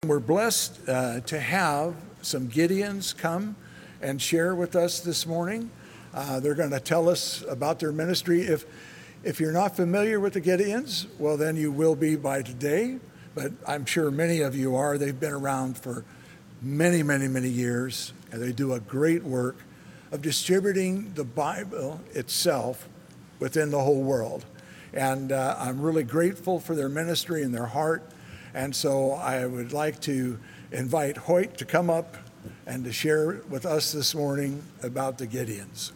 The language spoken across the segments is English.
We're blessed to have some Gideons come and share with us this morning. They're going to tell us about their ministry. If you're not familiar with the Gideons, well, then you will be by today. But I'm sure many of you are. They've been around for many, many, many years, and they do a great work of distributing the Bible itself within the whole world. And I'm really grateful for their ministry and their heart. And so I would like to invite Hoyt to come up and to share with us this morning about the Gideons.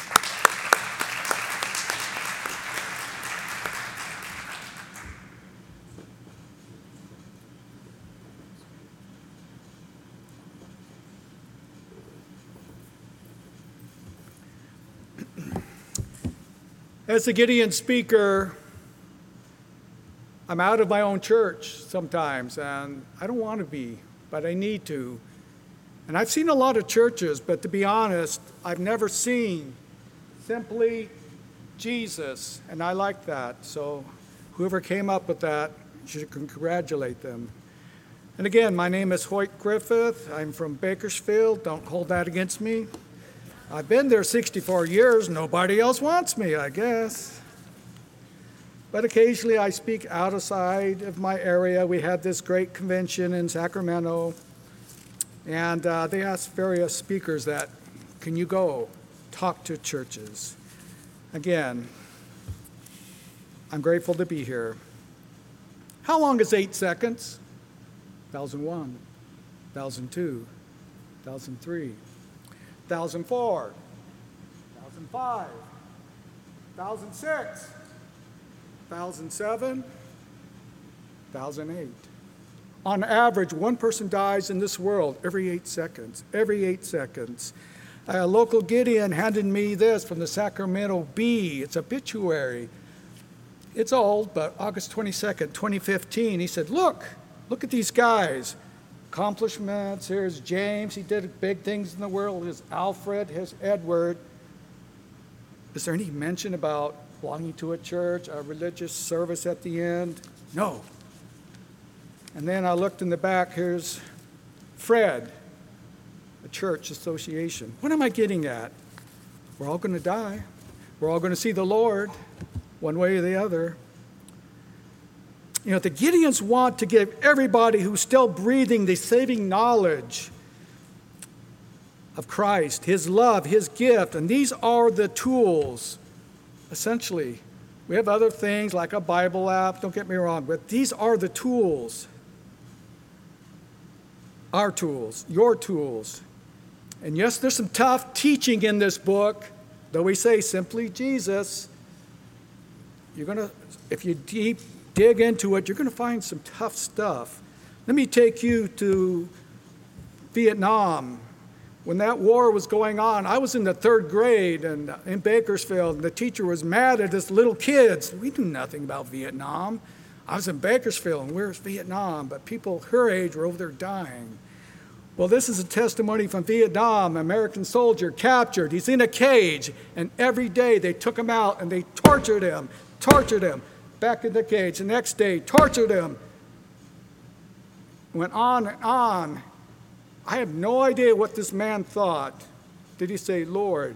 As a Gideon speaker, I'm out of my own church sometimes, and I don't want to be, but I need to. And I've seen a lot of churches, but to be honest, I've never seen simply Jesus, and I like that. So whoever came up with that, you should congratulate them. And again, my name is Hoyt Griffith. I'm from Bakersfield. Don't hold that against me. I've been there 64 years. Nobody else wants me, I guess. But occasionally I speak outside of my area. We had this great convention in Sacramento, and they asked various speakers that, can you go talk to churches? Again, I'm grateful to be here. How long is 8 seconds? 1001, 1002, 1003, 1004, 1005, 1006, 1007, 1008. On average, one person dies in this world every 8 seconds, every 8 seconds. A local Gideon handed me this from the Sacramento Bee. It's obituary. It's old, but August 22nd, 2015, he said, look at these guys. Accomplishments, here's James, he did big things in the world. Here's Alfred, here's Edward. Is there any mention about belonging to a church, a religious service at the end? No. And then I looked in the back, here's Fred, a church association. What am I getting at? We're all going to die. We're all going to see the Lord, one way or the other. You know, the Gideons want to give everybody who's still breathing the saving knowledge of Christ, his love, his gift, and these are the tools. Essentially, we have other things like a Bible app, don't get me wrong, but these are the tools. Our tools, your tools. And yes, there's some tough teaching in this book, though we say simply Jesus. If you dig into it, you're going to find some tough stuff. Let me take you to Vietnam. When that war was going on, I was in the 3rd grade and in Bakersfield, and the teacher was mad at us little kids. We knew nothing about Vietnam. I was in Bakersfield, and where's Vietnam? But people her age were over there dying. Well, this is a testimony from Vietnam, American soldier captured. He's in a cage, and every day they took him out and they tortured him, back in the cage. The next day, tortured him. Went on and on. I have no idea what this man thought. Did he say, Lord,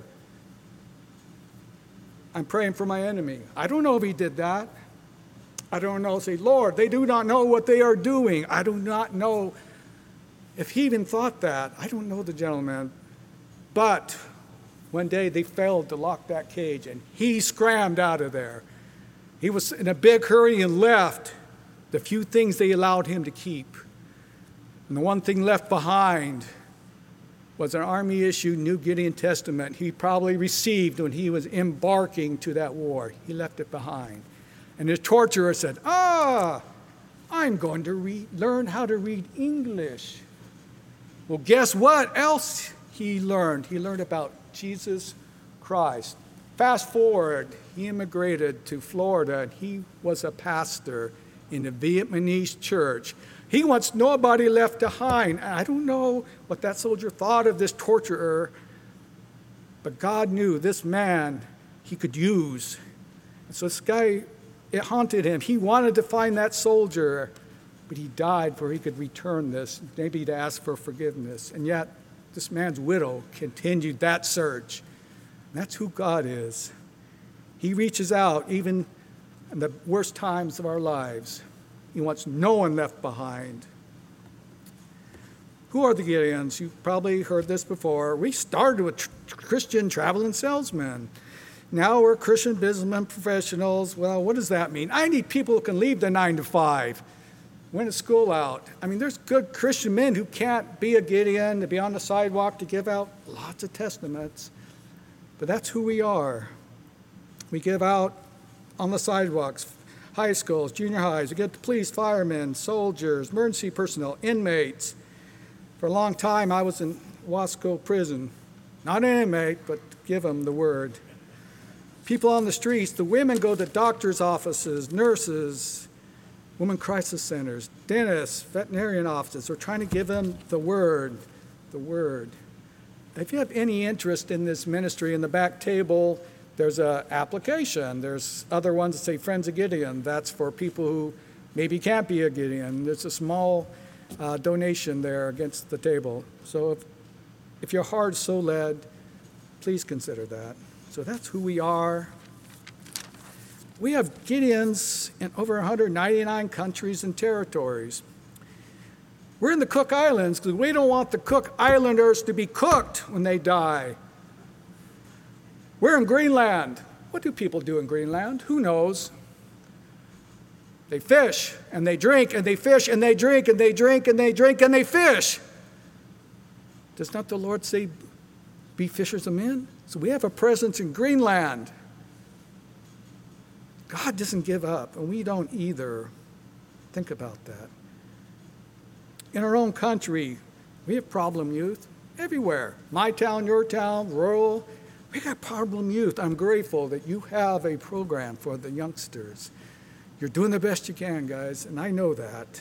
I'm praying for my enemy? I don't know if he did that. I don't know. Say, Lord, they do not know what they are doing. I do not know if he even thought that. I don't know the gentleman. But one day they failed to lock that cage, and he scrammed out of there. He was in a big hurry and left the few things they allowed him to keep. And the one thing left behind was an Army-issued New Gideon Testament he probably received when he was embarking to that war. He left it behind. And his torturer said, I'm going to learn how to read English. Well, guess what else he learned? He learned about Jesus Christ. Fast forward, he immigrated to Florida, and he was a pastor in a Vietnamese church. He wants nobody left behind. And I don't know what that soldier thought of this torturer, but God knew this man he could use. And so this guy, it haunted him. He wanted to find that soldier but he died for he could return this, maybe to ask for forgiveness. And yet, this man's widow continued that search. And that's who God is. He reaches out even in the worst times of our lives. He wants no one left behind. Who are the Gideons? You've probably heard this before. We started with Christian traveling salesmen. Now we're Christian businessmen, professionals. Well, what does that mean? I need people who can leave the 9 to 5. When is school out? I mean, there's good Christian men who can't be a Gideon, to be on the sidewalk, to give out lots of testaments. But that's who we are. We give out on the sidewalks, high schools, junior highs. We get the police, firemen, soldiers, emergency personnel, inmates. For a long time, I was in Wasco prison. Not an inmate, but give them the word. People on the streets, the women go to doctors' offices, nurses, women crisis centers, dentists, veterinarian offices. We're trying to give them the word, the word. If you have any interest in this ministry, in the back table, there's an application. There's other ones that say Friends of Gideon. That's for people who maybe can't be a Gideon. There's a small donation there against the table. So if your heart's so led, please consider that. So that's who we are. We have Gideons in over 199 countries and territories. We're in the Cook Islands because we don't want the Cook Islanders to be cooked when they die. We're in Greenland. What do people do in Greenland? Who knows? They fish and they drink and they fish and they drink and they drink and they drink and they fish. Does not the Lord say, be fishers of men? So we have a presence in Greenland. God doesn't give up, and we don't either. Think about that. In our own country, we have problem youth everywhere. My town, your town, rural. We got problem youth. I'm grateful that you have a program for the youngsters. You're doing the best you can, guys, and I know that.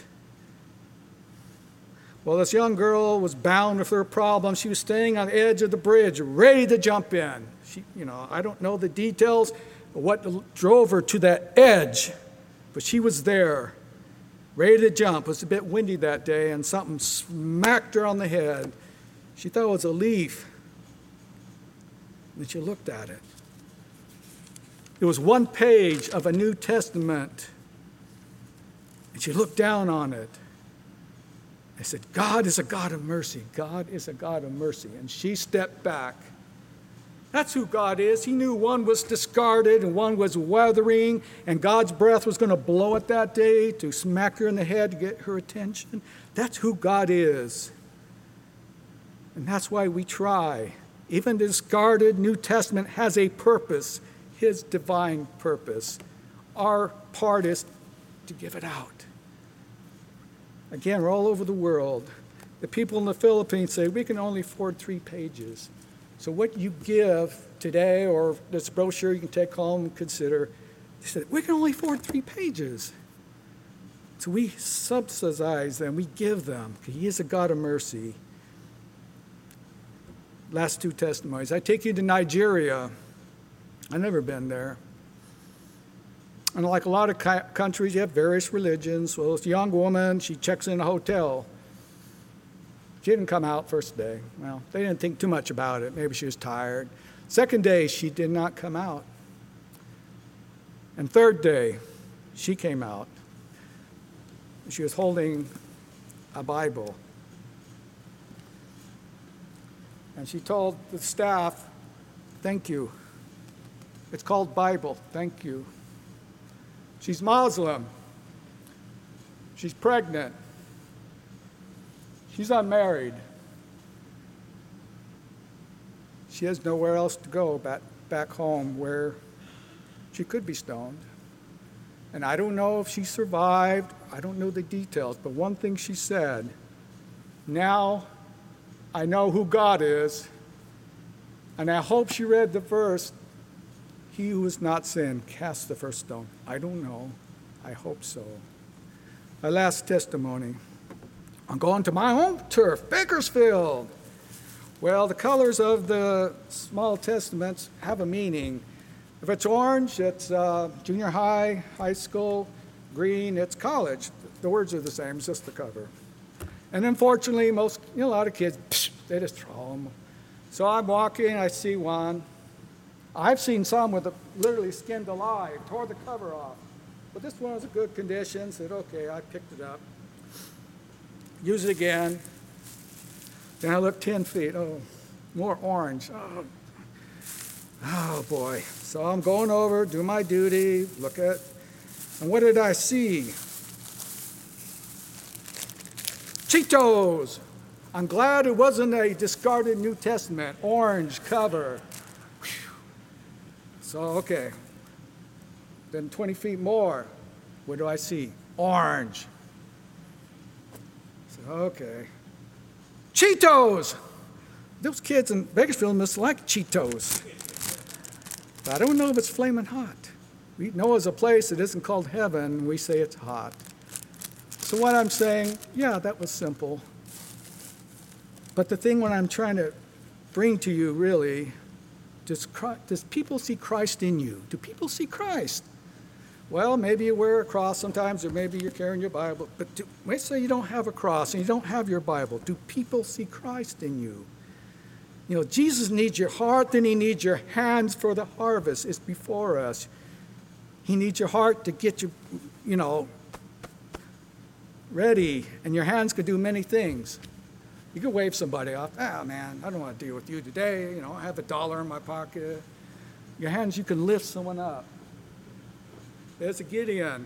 Well, this young girl was bound with her problem. She was staying on the edge of the bridge, ready to jump in. I don't know the details of what drove her to that edge, but she was there, ready to jump. It was a bit windy that day, and something smacked her on the head. She thought it was a leaf, and she looked at it. It was one page of a New Testament, and she looked down on it. I said, God is a God of mercy. God is a God of mercy. And she stepped back. That's who God is. He knew one was discarded and one was weathering, and God's breath was going to blow it that day to smack her in the head to get her attention. That's who God is. And that's why we try. Even the discarded New Testament has a purpose, His divine purpose. Our part is to give it out. Again, we're all over the world. The people in the Philippines say, we can only afford 3 pages. So what you give today, or this brochure you can take home and consider, they said, we can only afford 3 pages. So we subsidize them, we give them, because He is a God of mercy. Last 2 testimonies. I take you to Nigeria. I've never been there. And like a lot of countries, you have various religions. Well, this young woman, she checks in a hotel. She didn't come out first day. Well, they didn't think too much about it. Maybe she was tired. Second day, she did not come out. And third day, she came out. She was holding a Bible. And she told the staff, thank you. It's called Bible, thank you. She's Muslim. She's pregnant. She's unmarried. She has nowhere else to go back home where she could be stoned. And I don't know if she survived. I don't know the details. But one thing she said, now I know who God is. And I hope she read the verse, he who has not sinned, cast the first stone. I don't know. I hope so. My last testimony. I'm going to my home turf, Bakersfield. Well, the colors of the small testaments have a meaning. If it's orange, it's junior high, high school. Green, it's college. The words are the same, it's just the cover. And unfortunately, a lot of kids, they just throw them. So I'm walking, I see one. I've seen some with it literally skinned alive, tore the cover off. But this one was in good condition, said, okay, I picked it up. Use it again. Then I look 10 feet, more orange. Oh boy. So I'm going over, do my duty, look at, and what did I see? Cheetos! I'm glad it wasn't a discarded New Testament, orange cover. Whew. So, okay. Then 20 feet more, what do I see? Orange. So, okay. Cheetos! Those kids in Bakersfield must like Cheetos. But I don't know if it's flaming hot. We know it's a place that isn't called heaven, we say it's hot. So what I'm saying, yeah, that was simple. But the thing what I'm trying to bring to you really, does people see Christ in you? Do people see Christ? Well, maybe you wear a cross sometimes, or maybe you're carrying your Bible. But let's say you don't have a cross and you don't have your Bible. Do people see Christ in you? You know, Jesus needs your heart, then he needs your hands for the harvest. It's before us. He needs your heart to get you, ready, and your hands could do many things. You could wave somebody off. Man, I don't want to deal with you today. I have $1 in my pocket. Your hands, you can lift someone up. There's a Gideon.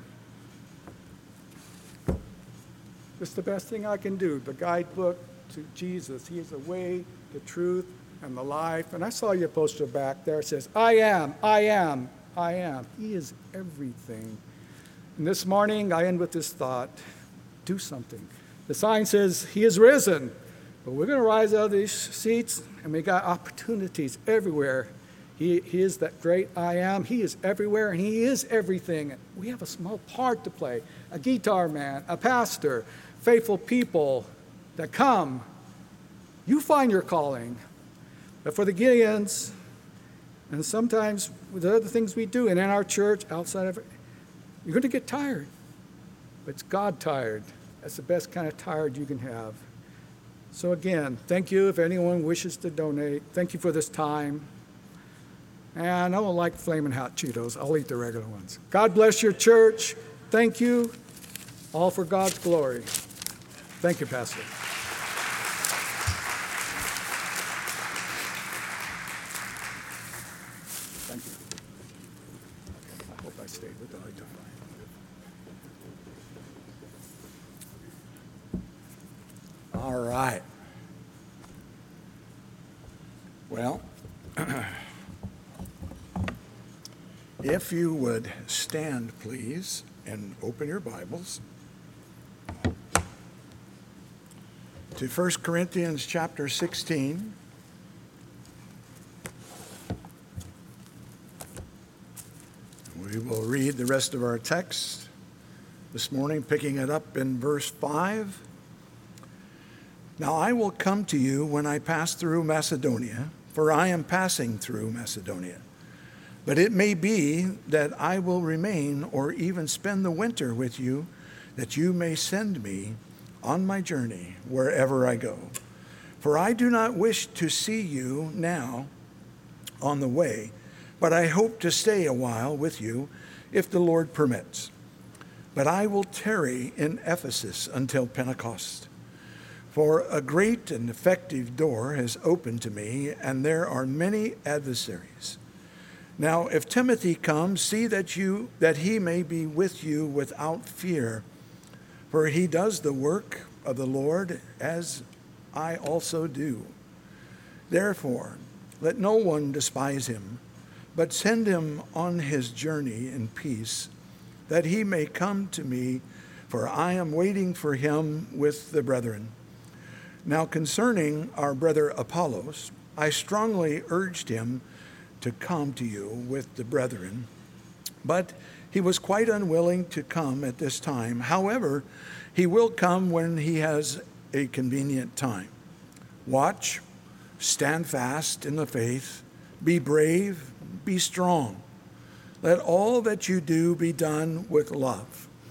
It's the best thing I can do, the guidebook to Jesus. He is the way, the truth, and the life. And I saw your poster back there. It says, I am, I am, I am. He is everything. And this morning, I end with this thought. Do something. The sign says, he is risen. But we're going to rise out of these seats, and we got opportunities everywhere. He is that great I am. He is everywhere, and he is everything. We have a small part to play. A guitar man, a pastor, faithful people that come. You find your calling. But for the Gideons, and sometimes with the other things we do, and in our church, outside of it, you're going to get tired. But it's God tired. That's the best kind of tired you can have. So again, thank you if anyone wishes to donate. Thank you for this time. And I don't like Flamin' Hot Cheetos. I'll eat the regular ones. God bless your church. Thank you. All for God's glory. Thank you, Pastor. Thank you. I hope I stayed with the light. All right. Well, if you would stand, please, and open your Bibles to 1 Corinthians chapter 16. We will read the rest of our text this morning, picking it up in verse 5. Now I will come to you when I pass through Macedonia, for I am passing through Macedonia. But it may be that I will remain or even spend the winter with you, that you may send me on my journey wherever I go. For I do not wish to see you now on the way, but I hope to stay a while with you if the Lord permits. But I will tarry in Ephesus until Pentecost. For a great and effective door has opened to me, and there are many adversaries. Now, if Timothy comes, see that he may be with you without fear, for he does the work of the Lord as I also do. Therefore, let no one despise him, but send him on his journey in peace, that he may come to me, for I am waiting for him with the brethren. Now concerning our brother Apollos, I strongly urged him to come to you with the brethren, but he was quite unwilling to come at this time. However, he will come when he has a convenient time. Watch, stand fast in the faith, be brave, be strong. Let all that you do be done with love.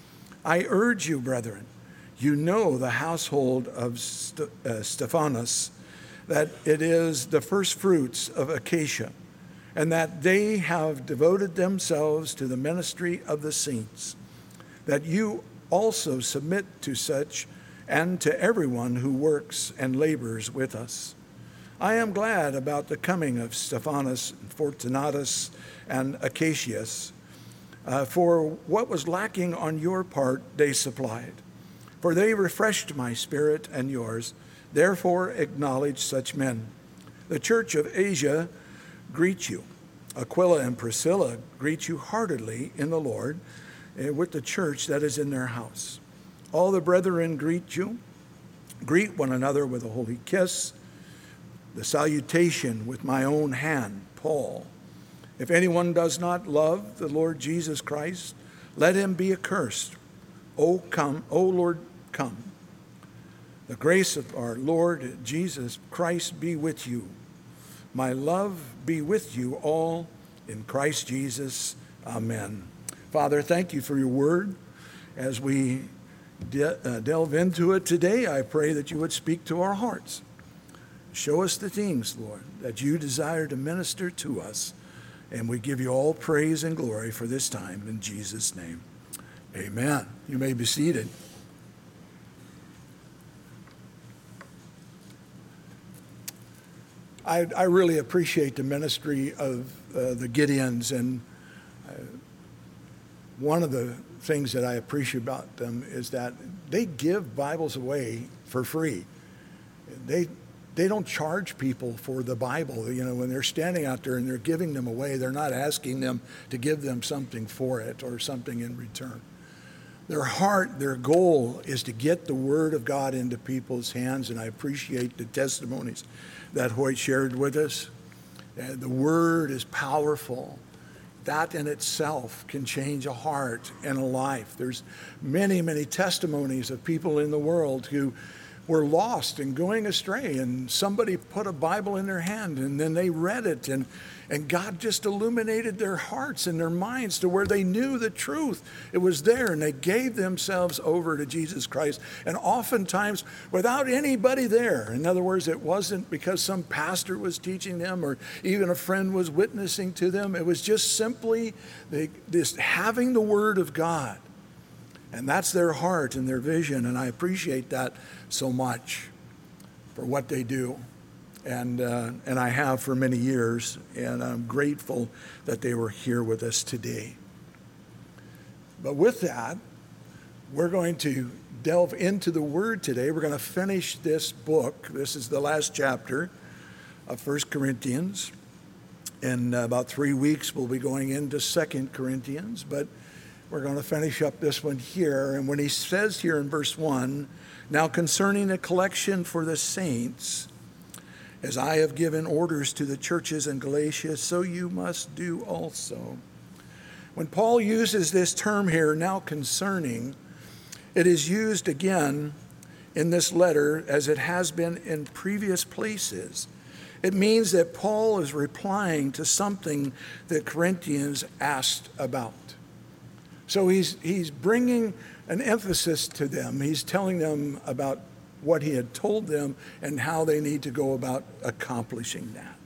I urge you, brethren, you know the household of Stephanas, that it is the first fruits of Acacia, and that they have devoted themselves to the ministry of the saints, that you also submit to such and to everyone who works and labors with us. I am glad about the coming of Stephanas, Fortunatus, and Acacius, for what was lacking on your part they supplied. For they refreshed my spirit and yours. Therefore acknowledge such men. The church of Asia greet you. Aquila and Priscilla greet you heartily in the Lord, with the church that is in their house. All the brethren greet you. Greet one another with a holy kiss. The salutation with my own hand, Paul. If anyone does not love the Lord Jesus Christ, let him be accursed. O Lord, come. The grace of our Lord Jesus Christ be with you. My love be with you all in Christ Jesus. Amen. Father, thank you for your word. As we delve into it today, I pray that you would speak to our hearts. Show us the things, Lord, that you desire to minister to us. And we give you all praise and glory for this time in Jesus' name. Amen. You may be seated. I really appreciate the ministry of the Gideons, and one of the things that I appreciate about them is that they give Bibles away for free. They don't charge people for the Bible. You know, when they're standing out there and they're giving them away, they're not asking them to give them something for it or something in return. Their heart, their goal is to get the Word of God into people's hands, and I appreciate the testimonies that Hoyt shared with us. The Word is powerful. That in itself can change a heart and a life. There's many, many testimonies of people in the world who were lost and going astray, and somebody put a Bible in their hand, and then they read it, and God just illuminated their hearts and their minds to where they knew the truth. It was there, and they gave themselves over to Jesus Christ, and oftentimes without anybody there. In other words, it wasn't because some pastor was teaching them or even a friend was witnessing to them. It was just simply just having the Word of God. And that's their heart and their vision, and I appreciate that so much for what they do. And I have for many years, and I'm grateful that they were here with us today. But with that, we're going to delve into the Word today. We're going to finish this book. This is the last chapter of 1 Corinthians. In about 3 weeks, we'll be going into 2 Corinthians, but we're going to finish up this one here. And when he says here in verse 1, now concerning a collection for the saints, as I have given orders to the churches in Galatia, so you must do also. When Paul uses this term here, now concerning, it is used again in this letter as it has been in previous places. It means that Paul is replying to something that Corinthians asked about. So he's bringing an emphasis to them. He's telling them about what he had told them and how they need to go about accomplishing that.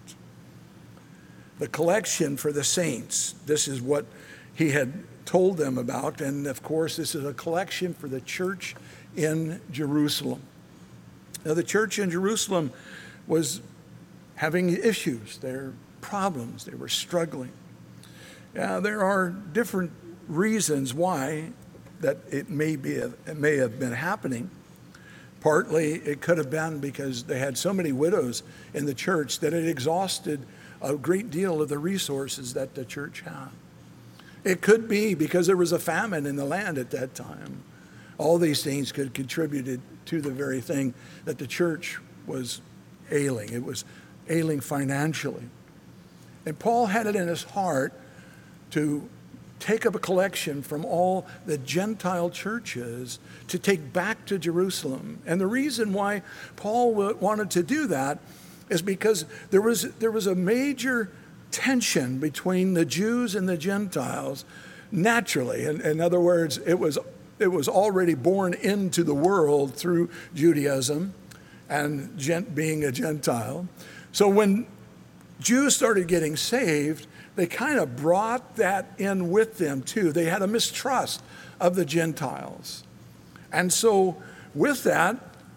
The collection for the saints, this is what he had told them about. And of course, this is a collection for the church in Jerusalem. Now, the church in Jerusalem was having issues, their problems, they were struggling. There are different reasons why that it may have been happening. Partly it could have been because they had so many widows in the church that it exhausted a great deal of the resources that the church had. It could be because there was a famine in the land at that time. All these things could have contributed to the very thing that the church was ailing. It was ailing financially. And Paul had it in his heart to take up a collection from all the Gentile churches to take back to Jerusalem. And the reason why Paul wanted to do that is because there was a major tension between the Jews and the Gentiles naturally. In other words, it was it was already born into the world through Judaism and being a Gentile. So when Jews started getting saved, they kind of brought that in with them too. They had a mistrust of the Gentiles. And so with that,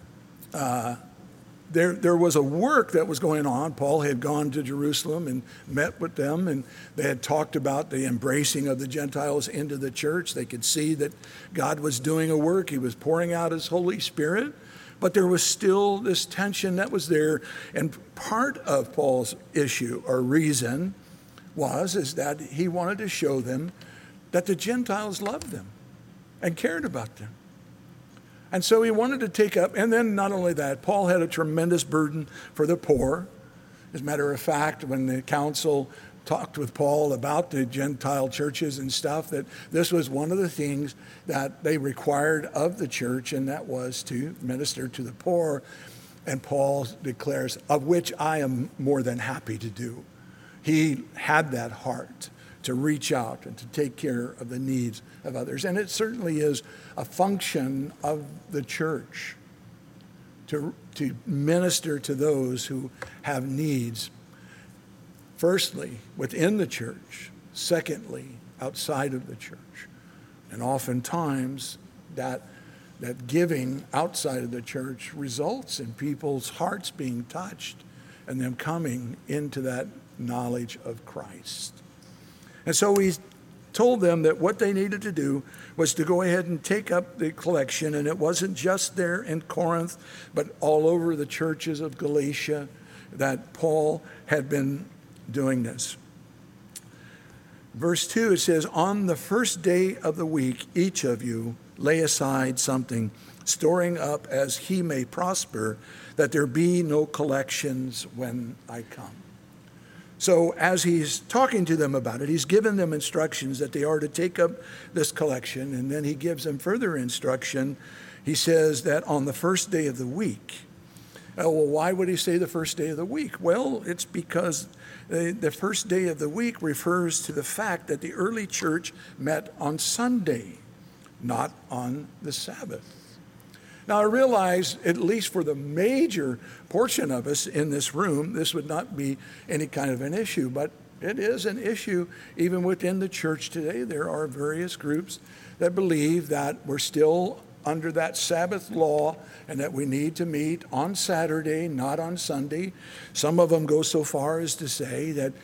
there was a work that was going on. Paul had gone to Jerusalem and met with them, and they had talked about the embracing of the Gentiles into the church. They could see that God was doing a work. He was pouring out his Holy Spirit, but there was still this tension that was there. And part of Paul's issue or reason is that he wanted to show them that the Gentiles loved them and cared about them. And so he wanted to take up, and then not only that, Paul had a tremendous burden for the poor. As a matter of fact, when the council talked with Paul about the Gentile churches and stuff, that this was one of the things that they required of the church, and that was to minister to the poor. And Paul declares, of which I am more than happy to do. He had that heart to reach out and to take care of the needs of others. And it certainly is a function of the church to minister to those who have needs. Firstly, within the church. Secondly, outside of the church. And oftentimes that giving outside of the church results in people's hearts being touched and them coming into that knowledge of Christ. And so he told them that what they needed to do was to go ahead and take up the collection, and it wasn't just there in Corinth, but all over the churches of Galatia that Paul had been doing this. Verse 2, it says, on the first day of the week, each of you lay aside something, storing up as he may prosper, that there be no collections when I come. So as he's talking to them about it, he's given them instructions that they are to take up this collection, and then he gives them further instruction. He says that on the first day of the week. Well, why would he say the first day of the week? Well, it's because the first day of the week refers to the fact that the early church met on Sunday, not on the Sabbath. Now, I realize, at least for the major portion of us in this room, this would not be any kind of an issue, but it is an issue even within the church today. There are various groups that believe that we're still under that Sabbath law and that we need to meet on Saturday, not on Sunday. Some of them go so far as to say that,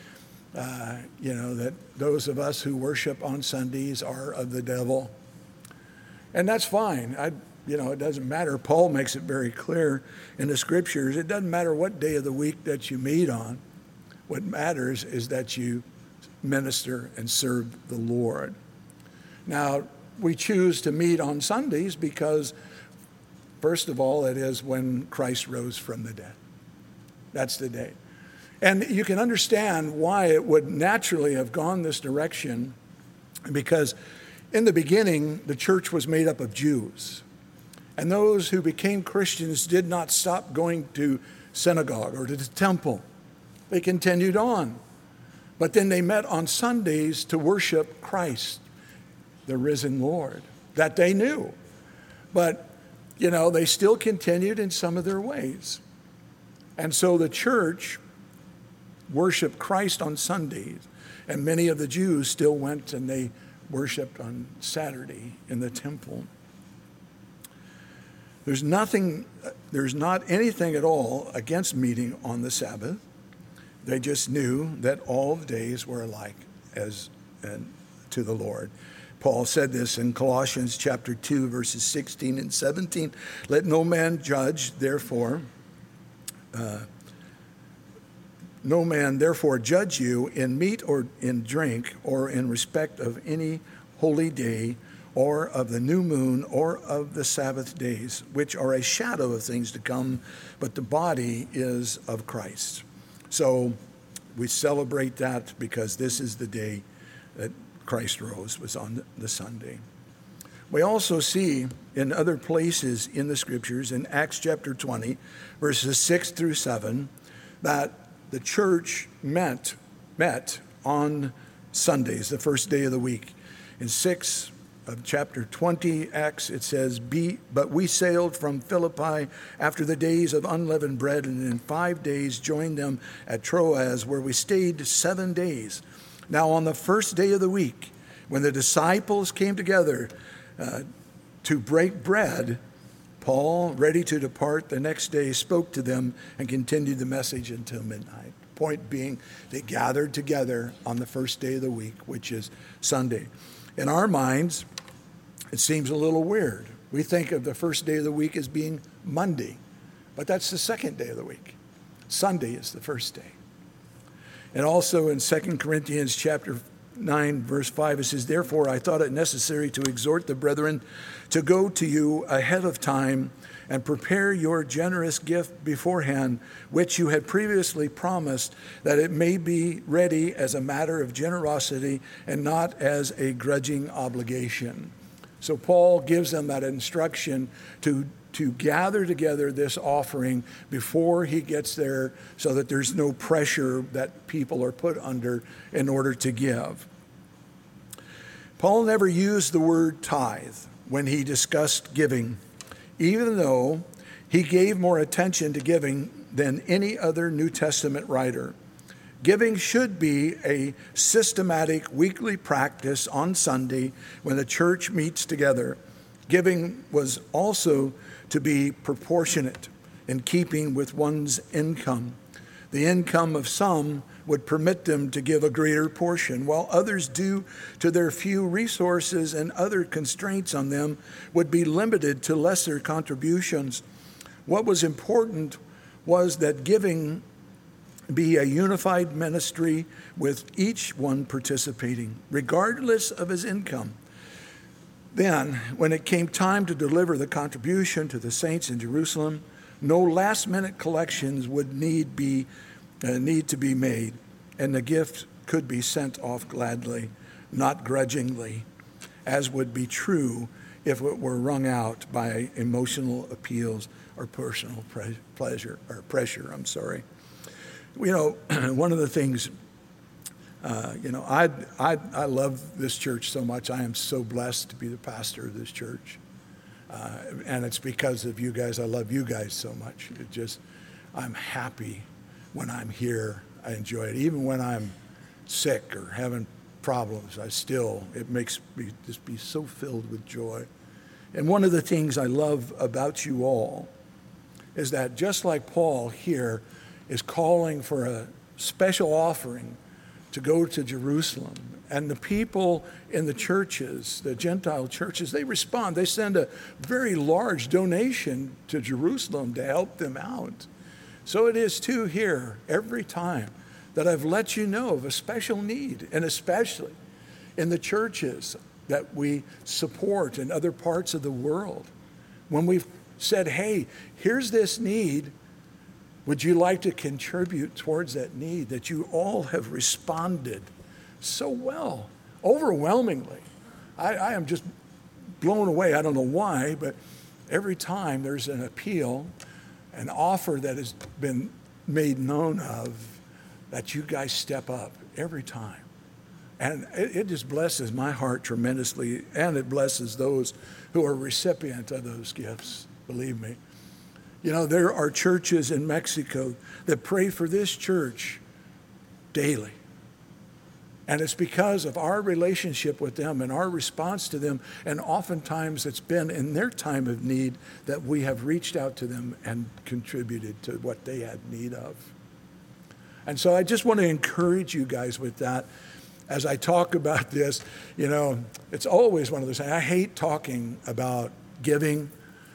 that those of us who worship on Sundays are of the devil. And that's fine. It doesn't matter. Paul makes it very clear in the scriptures. It doesn't matter what day of the week that you meet on. What matters is that you minister and serve the Lord. Now, we choose to meet on Sundays because, first of all, it is when Christ rose from the dead. That's the day. And you can understand why it would naturally have gone this direction, because in the beginning, the church was made up of Jews. And those who became Christians did not stop going to synagogue or to the temple. They continued on. But then they met on Sundays to worship Christ, the risen Lord, that they knew. But, they still continued in some of their ways. And so the church worshiped Christ on Sundays, and many of the Jews still went and they worshiped on Saturday in the temple. There's not anything at all against meeting on the Sabbath. They just knew that all the days were alike as to the Lord. Paul said this in Colossians chapter 2, verses 16 and 17. Let no man judge, therefore, no man therefore judge you in meat or in drink or in respect of any holy day, or of the new moon, or of the Sabbath days, which are a shadow of things to come, but the body is of Christ. So we celebrate that because this is the day that Christ rose, was on the Sunday. We also see in other places in the scriptures, in Acts chapter 20, verses 6 through 7, that the church met on Sundays, the first day of the week. In of chapter 20, Acts, it says, But we sailed from Philippi after the days of unleavened bread, and in 5 days joined them at Troas, where we stayed 7 days. Now on the first day of the week, when the disciples came together to break bread, Paul, ready to depart the next day, spoke to them and continued the message until midnight. Point being, they gathered together on the first day of the week, which is Sunday. In our minds, it seems a little weird. We think of the first day of the week as being Monday, but that's the second day of the week. Sunday is the first day. And also in 2 Corinthians chapter 9, verse 5, it says, Therefore I thought it necessary to exhort the brethren to go to you ahead of time and prepare your generous gift beforehand, which you had previously promised, that it may be ready as a matter of generosity and not as a grudging obligation. So Paul gives them that instruction to gather together this offering before he gets there so that there's no pressure that people are put under in order to give. Paul never used the word tithe when he discussed giving, even though he gave more attention to giving than any other New Testament writer. Giving should be a systematic weekly practice on Sunday when the church meets together. Giving was also to be proportionate in keeping with one's income. The income of some would permit them to give a greater portion, while others, due to their few resources and other constraints on them, would be limited to lesser contributions. What was important was that giving be a unified ministry with each one participating, regardless of his income. Then, when it came time to deliver the contribution to the saints in Jerusalem, no last-minute collections would need to be made, and the gift could be sent off gladly, not grudgingly, as would be true if it were wrung out by emotional appeals or personal pressure. You know, one of the things, I love this church so much. I am so blessed to be the pastor of this church. And it's because of you guys. I love you guys so much. I'm happy when I'm here. I enjoy it. Even when I'm sick or having problems, it makes me just be so filled with joy. And one of the things I love about you all is that just like Paul here is calling for a special offering to go to Jerusalem, and the people in the churches, the Gentile churches, they respond. They send a very large donation to Jerusalem to help them out. So it is too here every time that I've let you know of a special need, and especially in the churches that we support in other parts of the world. When we've said, hey, here's this need, would you like to contribute towards that need? That you all have responded so well, overwhelmingly. I am just blown away. I don't know why, but every time there's an appeal, an offer that has been made known of, that you guys step up every time. And it just blesses my heart tremendously, and it blesses those who are recipient of those gifts, believe me. You know, there are churches in Mexico that pray for this church daily. And it's because of our relationship with them and our response to them, and oftentimes it's been in their time of need that we have reached out to them and contributed to what they had need of. And so I just want to encourage you guys with that. As I talk about this, you know, it's always one of those things. I hate talking about giving.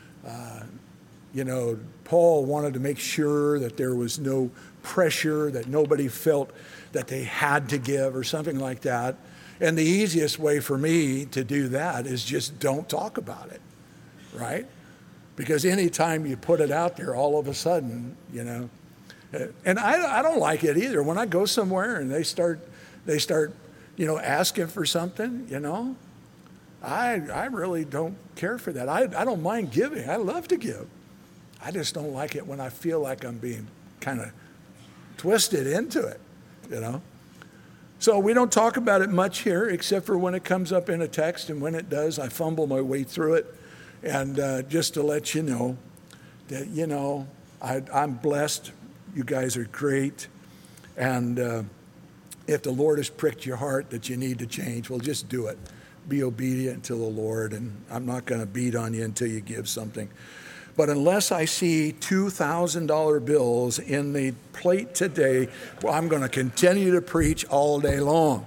Paul wanted to make sure that there was no pressure, that nobody felt that they had to give or something like that. And the easiest way for me to do that is just don't talk about it, right? Because anytime you put it out there, all of a sudden, and I don't like it either. When I go somewhere and they start, asking for something, I really don't care for that. I don't mind giving. I love to give. I just don't like it when I feel like I'm being kind of twisted into it, So we don't talk about it much here, except for when it comes up in a text, and when it does, I fumble my way through it. And just to let you know that, I'm blessed. You guys are great. And if the Lord has pricked your heart that you need to change, well, just do it. Be obedient to the Lord, and I'm not going to beat on you until you give something. But unless I see $2,000 bills in the plate today, well, I'm going to continue to preach all day long.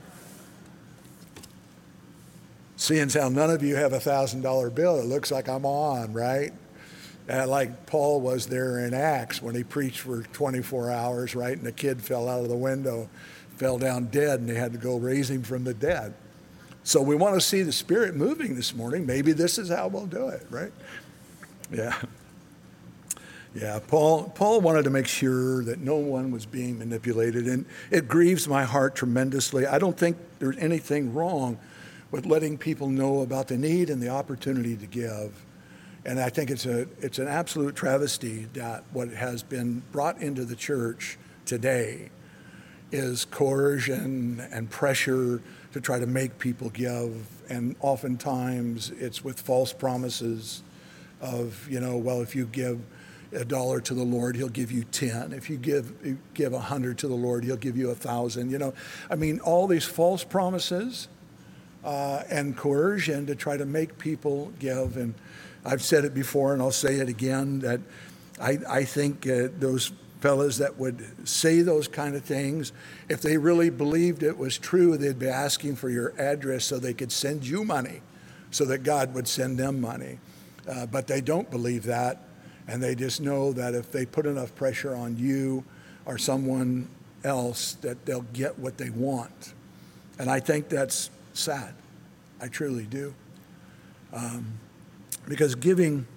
Seeing as how none of you have a $1,000 bill, it looks like I'm on, right? Like Paul was there in Acts when he preached for 24 hours, right? And the kid fell out of the window, fell down dead, and they had to go raise him from the dead. So we want to see the Spirit moving this morning. Maybe this is how we'll do it, right? Yeah. Yeah, Paul wanted to make sure that no one was being manipulated, and it grieves my heart tremendously. I don't think there's anything wrong with letting people know about the need and the opportunity to give. And I think it's an absolute travesty that what has been brought into the church today is coercion and pressure to try to make people give. And oftentimes it's with false promises of, well, if you give $1 to the Lord, he'll give you 10. If you give 100 to the Lord, he'll give you 1,000. All these false promises and coercion to try to make people give. And I've said it before, and I'll say it again, that I think those fellas that would say those kind of things, if they really believed it was true, they'd be asking for your address so they could send you money, so that God would send them money. But they don't believe that, and they just know that if they put enough pressure on you or someone else, that they'll get what they want. And I think that's sad. I truly do. Because giving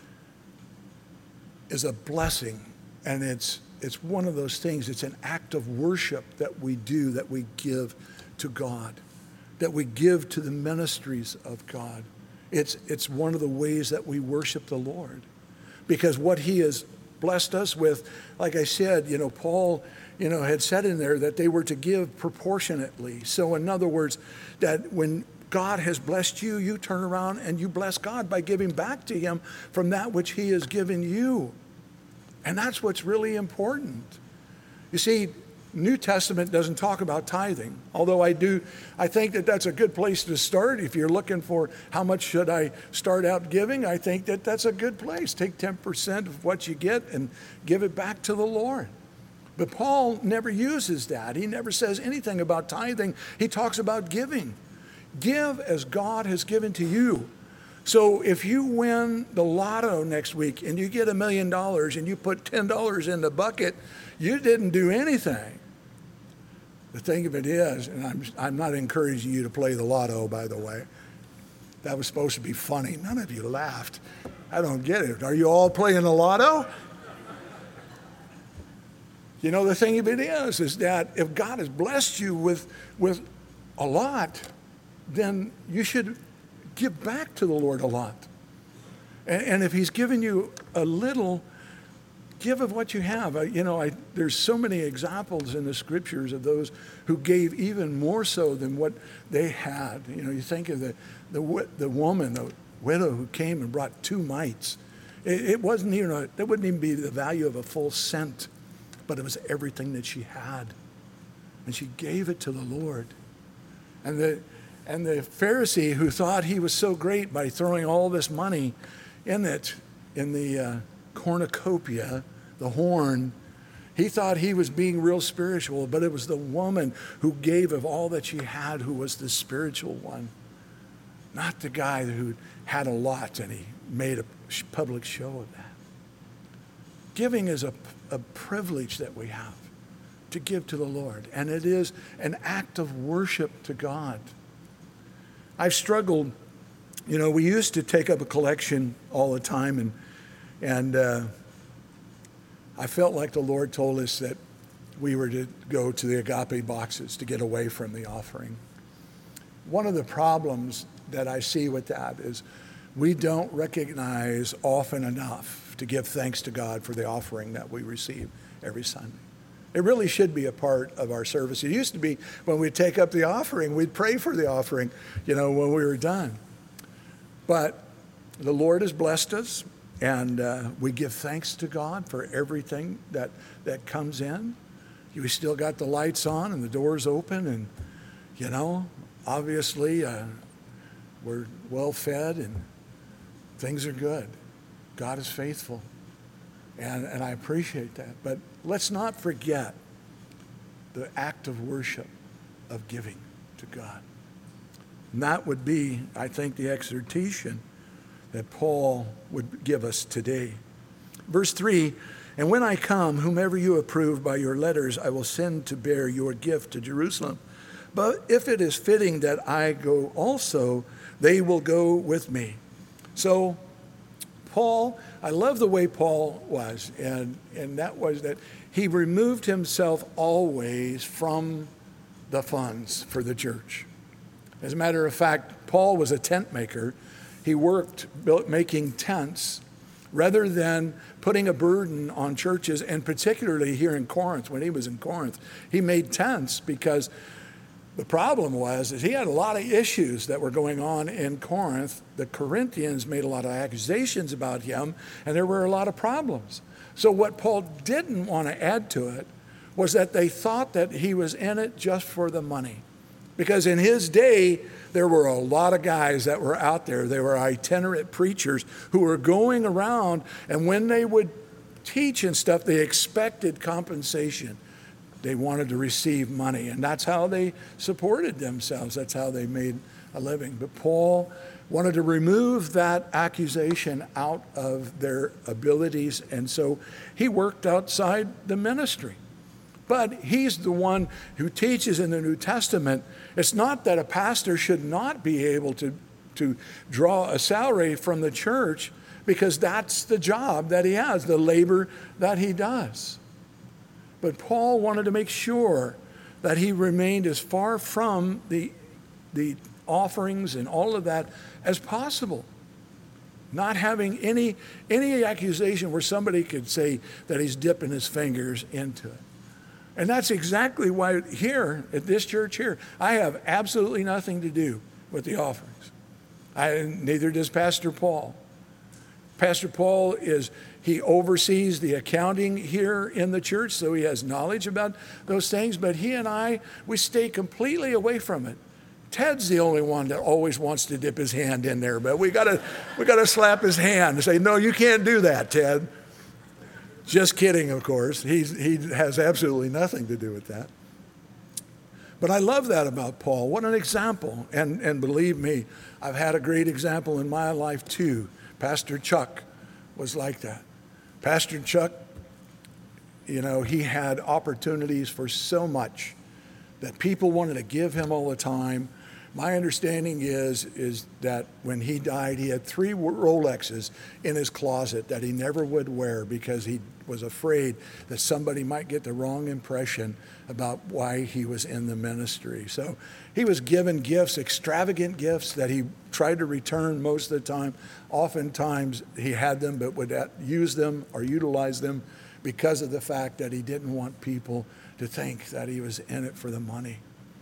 is a blessing, and it's one of those things. It's an act of worship that we do, that we give to God, that we give to the ministries of God. It's one of the ways that we worship the Lord, because what he has blessed us with, like I said, Paul, had said in there that they were to give proportionately. So in other words, that when God has blessed you, you turn around and you bless God by giving back to him from that which he has given you. And that's what's really important. You see, New Testament doesn't talk about tithing, although I think that that's a good place to start. If you're looking for how much should I start out giving, I think that that's a good place. Take 10% of what you get and give it back to the Lord. But Paul never uses that. He never says anything about tithing. He talks about giving. Give as God has given to you. So if you win the lotto next week and you get $1 million and you put $10 in the bucket, you didn't do anything. The thing of it is, and I'm not encouraging you to play the lotto, by the way. That was supposed to be funny. None of you laughed. I don't get it. Are you all playing the lotto? The thing of it is that if God has blessed you with a lot, then you should give back to the Lord a lot. And if he's given you a little, give of what you have. There's so many examples in the scriptures of those who gave even more so than what they had. You think of the woman, the widow who came and brought 2 mites. It wasn't even that wouldn't even be the value of a full cent, but it was everything that she had. And she gave it to the Lord. And the Pharisee, who thought he was so great by throwing all this money in the cornucopia, the horn, he thought he was being real spiritual, but it was the woman who gave of all that she had who was the spiritual one, not the guy who had a lot and he made a public show of that. Giving is a privilege that we have to give to the Lord, and it is an act of worship to God. I've struggled, we used to take up a collection all the time, and I felt like the Lord told us that we were to go to the agape boxes to get away from the offering. One of the problems that I see with that is we don't recognize often enough to give thanks to God for the offering that we receive every Sunday. It really should be a part of our service. It used to be when we'd take up the offering, we'd pray for the offering, when we were done. But the Lord has blessed us, and we give thanks to God for everything that comes in. We still got the lights on and the doors open, and, obviously we're well fed and things are good. God is faithful, and I appreciate that. But let's not forget the act of worship, of giving to God. And that would be, I think, the exhortation that Paul would give us today. Verse 3, and when I come, whomever you approve by your letters, I will send to bear your gift to Jerusalem. But if it is fitting that I go also, they will go with me. So Paul, I love the way Paul was, and that was that he removed himself always from the funds for the church. As a matter of fact, Paul was a tent maker. He worked making tents rather than putting a burden on churches, and particularly here in Corinth. When he was in Corinth, he made tents because the problem is he had a lot of issues that were going on in Corinth. The Corinthians made a lot of accusations about him, and there were a lot of problems. So what Paul didn't want to add to it was that they thought that he was in it just for the money. Because in his day, there were a lot of guys that were out there. They were itinerant preachers who were going around, and when they would teach and stuff, they expected compensation. They wanted to receive money, and that's how they supported themselves. That's how they made a living. But Paul wanted to remove that accusation out of their abilities, and so he worked outside the ministry. But he's the one who teaches in the New Testament. It's not that a pastor should not be able to draw a salary from the church, because that's the job that he has, the labor that he does. But Paul wanted to make sure that he remained as far from the offerings and all of that as possible. Not having any accusation where somebody could say that he's dipping his fingers into it. And that's exactly why here, at this church here, I have absolutely nothing to do with the offerings. Neither does Pastor Paul. Pastor Paul he oversees the accounting here in the church, so he has knowledge about those things, but he and I, we stay completely away from it. Ted's the only one that always wants to dip his hand in there, but we gotta slap his hand and say, no, you can't do that, Ted. Just kidding, of course. He has absolutely nothing to do with that. But I love that about Paul. What an example. And believe me, I've had a great example in my life too. Pastor Chuck was like that. Pastor Chuck, he had opportunities for so much that people wanted to give him all the time. My understanding is that when he died, he had 3 Rolexes in his closet that he never would wear because he was afraid that somebody might get the wrong impression about why he was in the ministry. So he was given gifts, extravagant gifts that he tried to return most of the time. Oftentimes he had them but would use them or utilize them because of the fact that he didn't want people to think that he was in it for the money.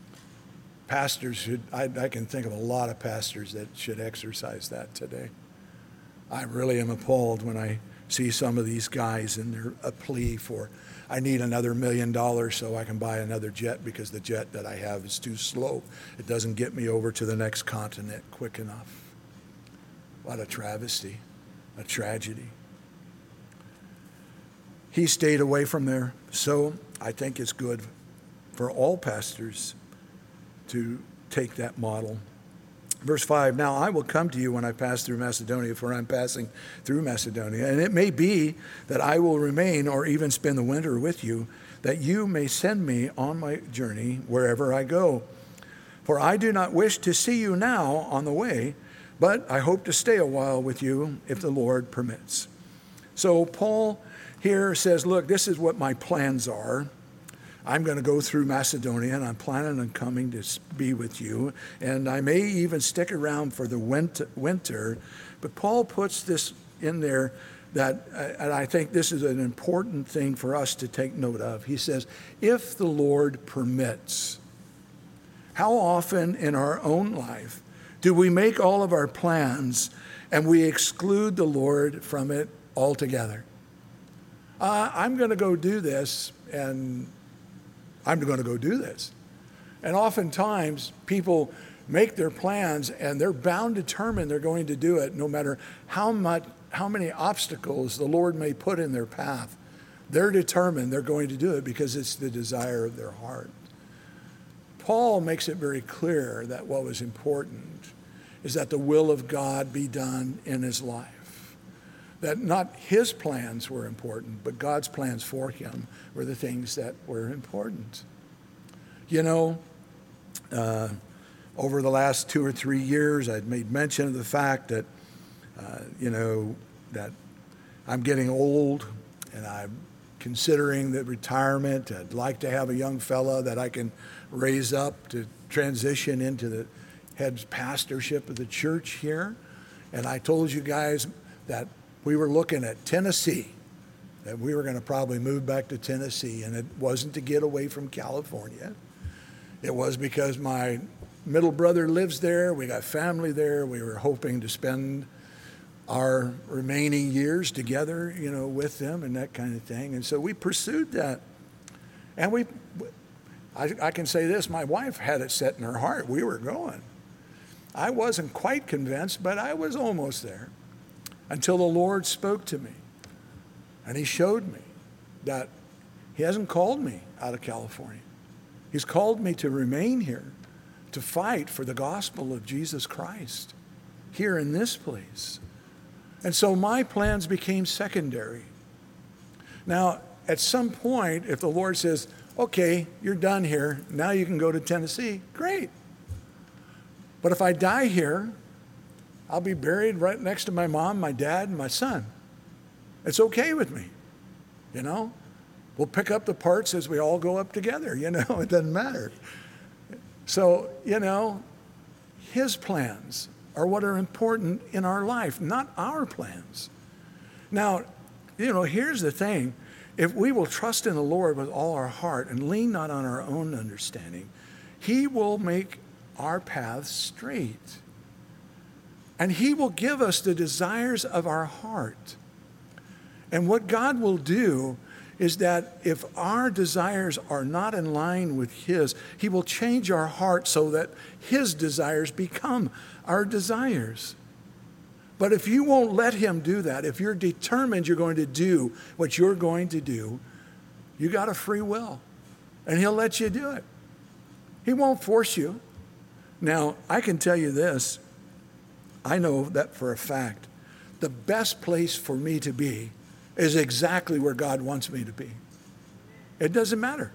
Pastors I can think of a lot of pastors that should exercise that today. I really am appalled when I see some of these guys and they're a plea for, I need another $1 million so I can buy another jet because the jet that I have is too slow. It doesn't get me over to the next continent quick enough. What a travesty, a tragedy. He stayed away from there, so I think it's good for all pastors to take that model. Verse 5, now I will come to you when I pass through Macedonia, for I'm passing through Macedonia. And it may be that I will remain or even spend the winter with you, that you may send me on my journey wherever I go. For I do not wish to see you now on the way, but I hope to stay a while with you if the Lord permits. So Paul here says, look, this is what my plans are. I'm going to go through Macedonia, and I'm planning on coming to be with you, and I may even stick around for the winter. But Paul puts this in there and I think this is an important thing for us to take note of. He says, if the Lord permits. How often in our own life do we make all of our plans and we exclude the Lord from it altogether? I'm going to go do this, and I'm going to go do this. And oftentimes people make their plans and they're bound, determined they're going to do it no matter how many obstacles the Lord may put in their path. They're determined they're going to do it because it's the desire of their heart. Paul makes it very clear that what was important is that the will of God be done in his life. That not his plans were important, but God's plans for him were the things that were important. You know, over the last 2 or 3 years, I'd made mention of the fact that, that I'm getting old and I'm considering the retirement. I'd like to have a young fella that I can raise up to transition into the head pastorship of the church here. And I told you guys that we were looking at Tennessee, that we were going to probably move back to Tennessee. And it wasn't to get away from California. It was because my middle brother lives there. We got family there. We were hoping to spend our remaining years together, with them and that kind of thing. And so we pursued that. And I can say this, my wife had it set in her heart. We were going. I wasn't quite convinced, but I was almost there until the Lord spoke to me. And he showed me that he hasn't called me out of California. He's called me to remain here, to fight for the gospel of Jesus Christ here in this place. And so my plans became secondary. Now, at some point, if the Lord says, okay, you're done here, now you can go to Tennessee, great. But if I die here, I'll be buried right next to my mom, my dad, and my son. It's okay with me, We'll pick up the parts as we all go up together, it doesn't matter. So, his plans are what are important in our life, not our plans. Now, here's the thing. If we will trust in the Lord with all our heart and lean not on our own understanding, he will make our paths straight. And he will give us the desires of our heart. And what God will do is that if our desires are not in line with his, he will change our heart so that his desires become our desires. But if you won't let him do that, if you're determined you're going to do what you're going to do, you got a free will, and he'll let you do it. He won't force you. Now, I can tell you this. I know that for a fact. The best place for me to be is exactly where God wants me to be. It doesn't matter.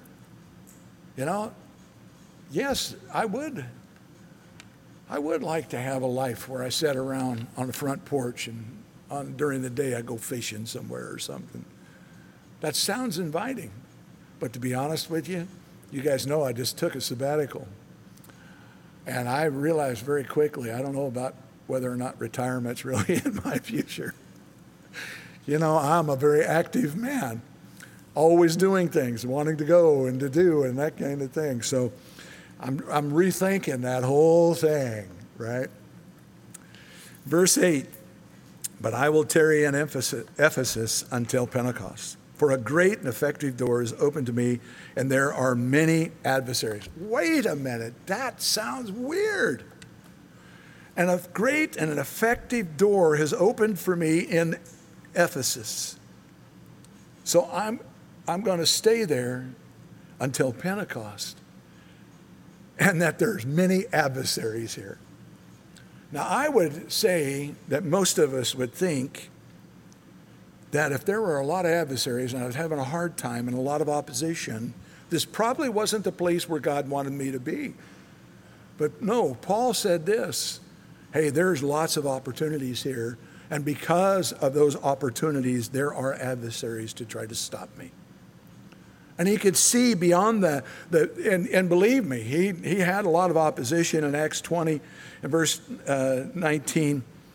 Yes, I would like to have a life where I sat around on the front porch and during the day I go fishing somewhere or something. That sounds inviting. But to be honest with you, you guys know I just took a sabbatical. And I realized very quickly, I don't know about whether or not retirement's really in my future. I'm a very active man, always doing things, wanting to go and to do and that kind of thing. So I'm rethinking that whole thing, right? Verse 8, but I will tarry in Ephesus until Pentecost. For a great and effective door is open to me, and there are many adversaries. Wait a minute, that sounds weird. And a great and an effective door has opened for me in Ephesus. So I'm going to stay there until Pentecost. And that there's many adversaries here. Now, I would say that most of us would think that if there were a lot of adversaries and I was having a hard time and a lot of opposition, this probably wasn't the place where God wanted me to be. But no, Paul said this, hey, there's lots of opportunities here. And because of those opportunities, there are adversaries to try to stop me. And he could see beyond and believe me, he had a lot of opposition in Acts 20 and verse 19.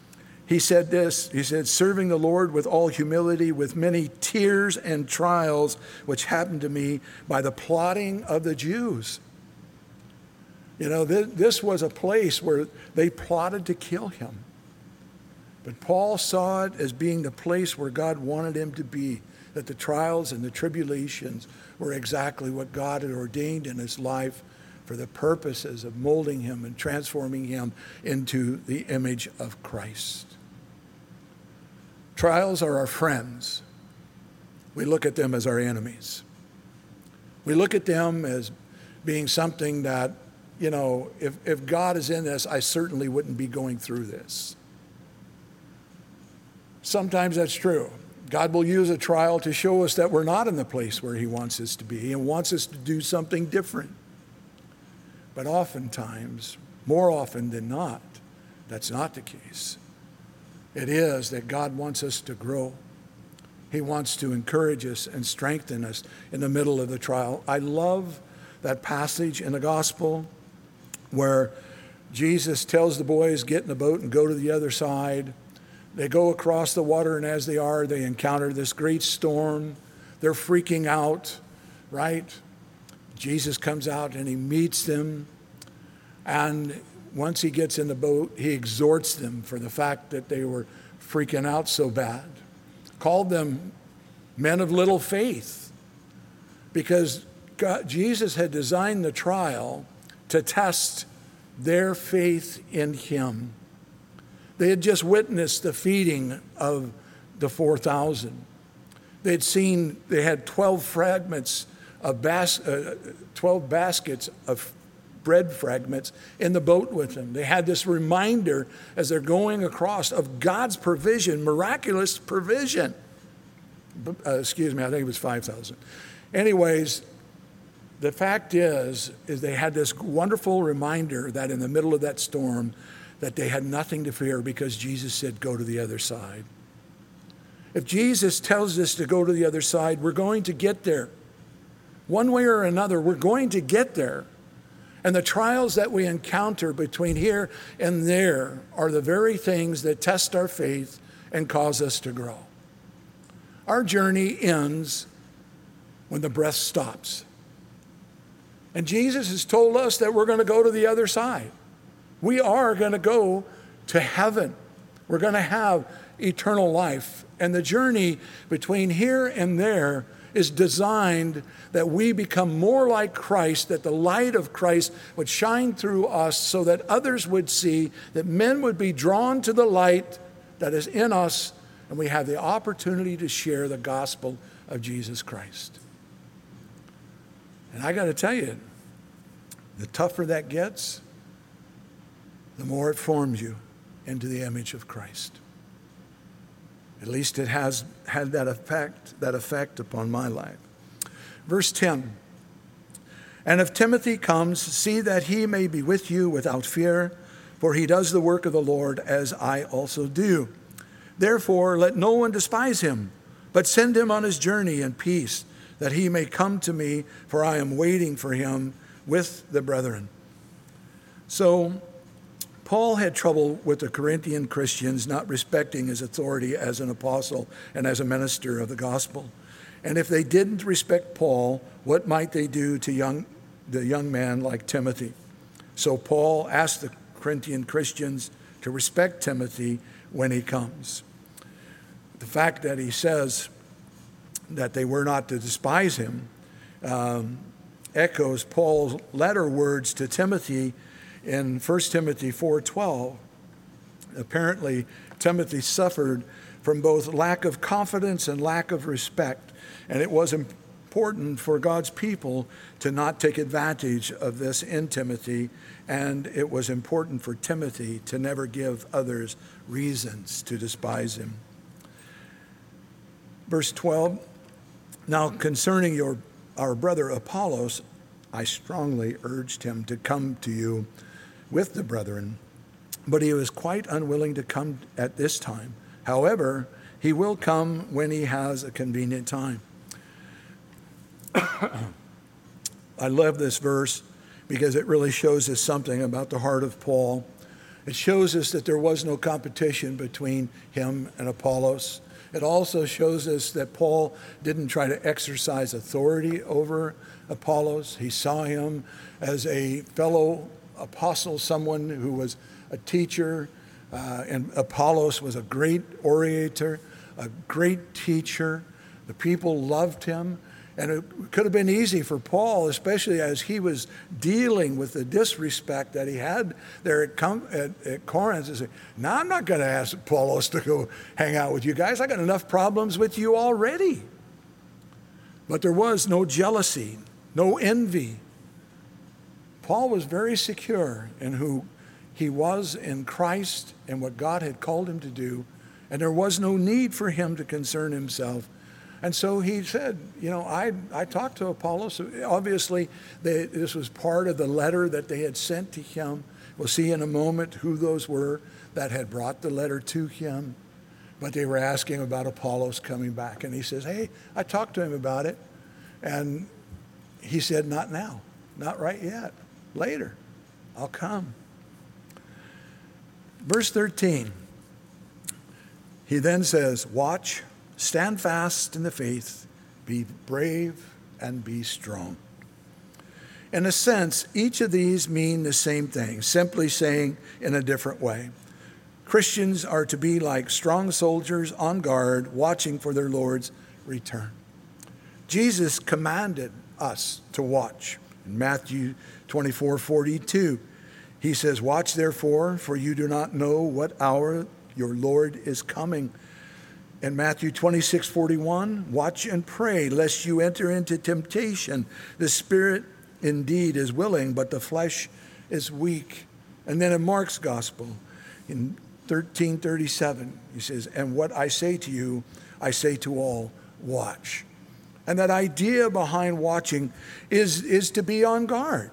he said this, he said, serving the Lord with all humility, with many tears and trials, which happened to me by the plotting of the Jews. You know, this was a place where they plotted to kill him. But Paul saw it as being the place where God wanted him to be, that the trials and the tribulations were exactly what God had ordained in his life for the purposes of molding him and transforming him into the image of Christ. Trials are our friends. We look at them as our enemies. We look at them as being something that, you know, if God is in this, I certainly wouldn't be going through this. Sometimes that's true. God will use a trial to show us that we're not in the place where he wants us to be and wants us to do something different. But oftentimes, more often than not, that's not the case. It is that God wants us to grow. He wants to encourage us and strengthen us in the middle of the trial. I love that passage in the gospel where Jesus tells the boys, get in the boat and go to the other side. They go across the water, and as they are, they encounter this great storm. They're freaking out, right? Jesus comes out and he meets them. And once he gets in the boat, he exhorts them for the fact that they were freaking out so bad. Called them men of little faith, because Jesus had designed the trial to test their faith in him. They had just witnessed the feeding of the 4,000. They had 12 fragments of 12 baskets of bread fragments in the boat with them. They had this reminder as they're going across of God's provision, miraculous provision. Excuse me, I think it was 5,000. Anyways, the fact is they had this wonderful reminder that in the middle of that storm, that they had nothing to fear because Jesus said, go to the other side. If Jesus tells us to go to the other side, we're going to get there. One way or another, we're going to get there. And the trials that we encounter between here and there are the very things that test our faith and cause us to grow. Our journey ends when the breath stops. And Jesus has told us that we're going to go to the other side. We are going to go to heaven. We're going to have eternal life. And the journey between here and there is designed that we become more like Christ, that the light of Christ would shine through us so that others would see, that men would be drawn to the light that is in us, and we have the opportunity to share the gospel of Jesus Christ. And I got to tell you, the tougher that gets, the more it forms you into the image of Christ. At least it has had that effect upon my life. Verse 10, and if Timothy comes, see that he may be with you without fear, for he does the work of the Lord as I also do. Therefore, let no one despise him, but send him on his journey in peace, that he may come to me, for I am waiting for him with the brethren. So, Paul had trouble with the Corinthian Christians not respecting his authority as an apostle and as a minister of the gospel. And if they didn't respect Paul, what might they do to the young man like Timothy? So Paul asked the Corinthian Christians to respect Timothy when he comes. The fact that he says that they were not to despise him echoes Paul's letter words to Timothy in 1 Timothy 4:12. Apparently, Timothy suffered from both lack of confidence and lack of respect, and it was important for God's people to not take advantage of this in Timothy, and it was important for Timothy to never give others reasons to despise him. Verse 12, now concerning our brother Apollos, I strongly urged him to come to you with the brethren, but he was quite unwilling to come at this time. However, he will come when he has a convenient time. I love this verse because it really shows us something about the heart of Paul. It shows us that there was no competition between him and Apollos. It also shows us that Paul didn't try to exercise authority over Apollos. He saw him as a fellow apostle, someone who was a teacher, and Apollos was a great orator, a great teacher. The people loved him. And it could have been easy for Paul, especially as he was dealing with the disrespect that he had there at Corinth, to say, "Now I'm not going to ask Apollos to go hang out with you guys. I got enough problems with you already." But there was no jealousy, no envy. Paul was very secure in who he was in Christ and what God had called him to do, and there was no need for him to concern himself. And so he said, I talked to Apollos. Obviously, this was part of the letter that they had sent to him. We'll see in a moment who those were that had brought the letter to him. But they were asking about Apollos coming back. And he says, hey, I talked to him about it. And he said, not now, not right yet, later, I'll come. Verse 13, he then says, watch, stand fast in the faith, be brave, and be strong. In a sense, each of these mean the same thing, simply saying in a different way. Christians are to be like strong soldiers on guard, watching for their Lord's return. Jesus commanded us to watch. In Matthew 24:42, he says, watch therefore, for you do not know what hour your Lord is coming. In Matthew 26:41, watch and pray, lest you enter into temptation. The spirit indeed is willing, but the flesh is weak. And then in Mark's gospel, in 13:37, he says, and what I say to you, I say to all, watch. And that idea behind watching is to be on guard.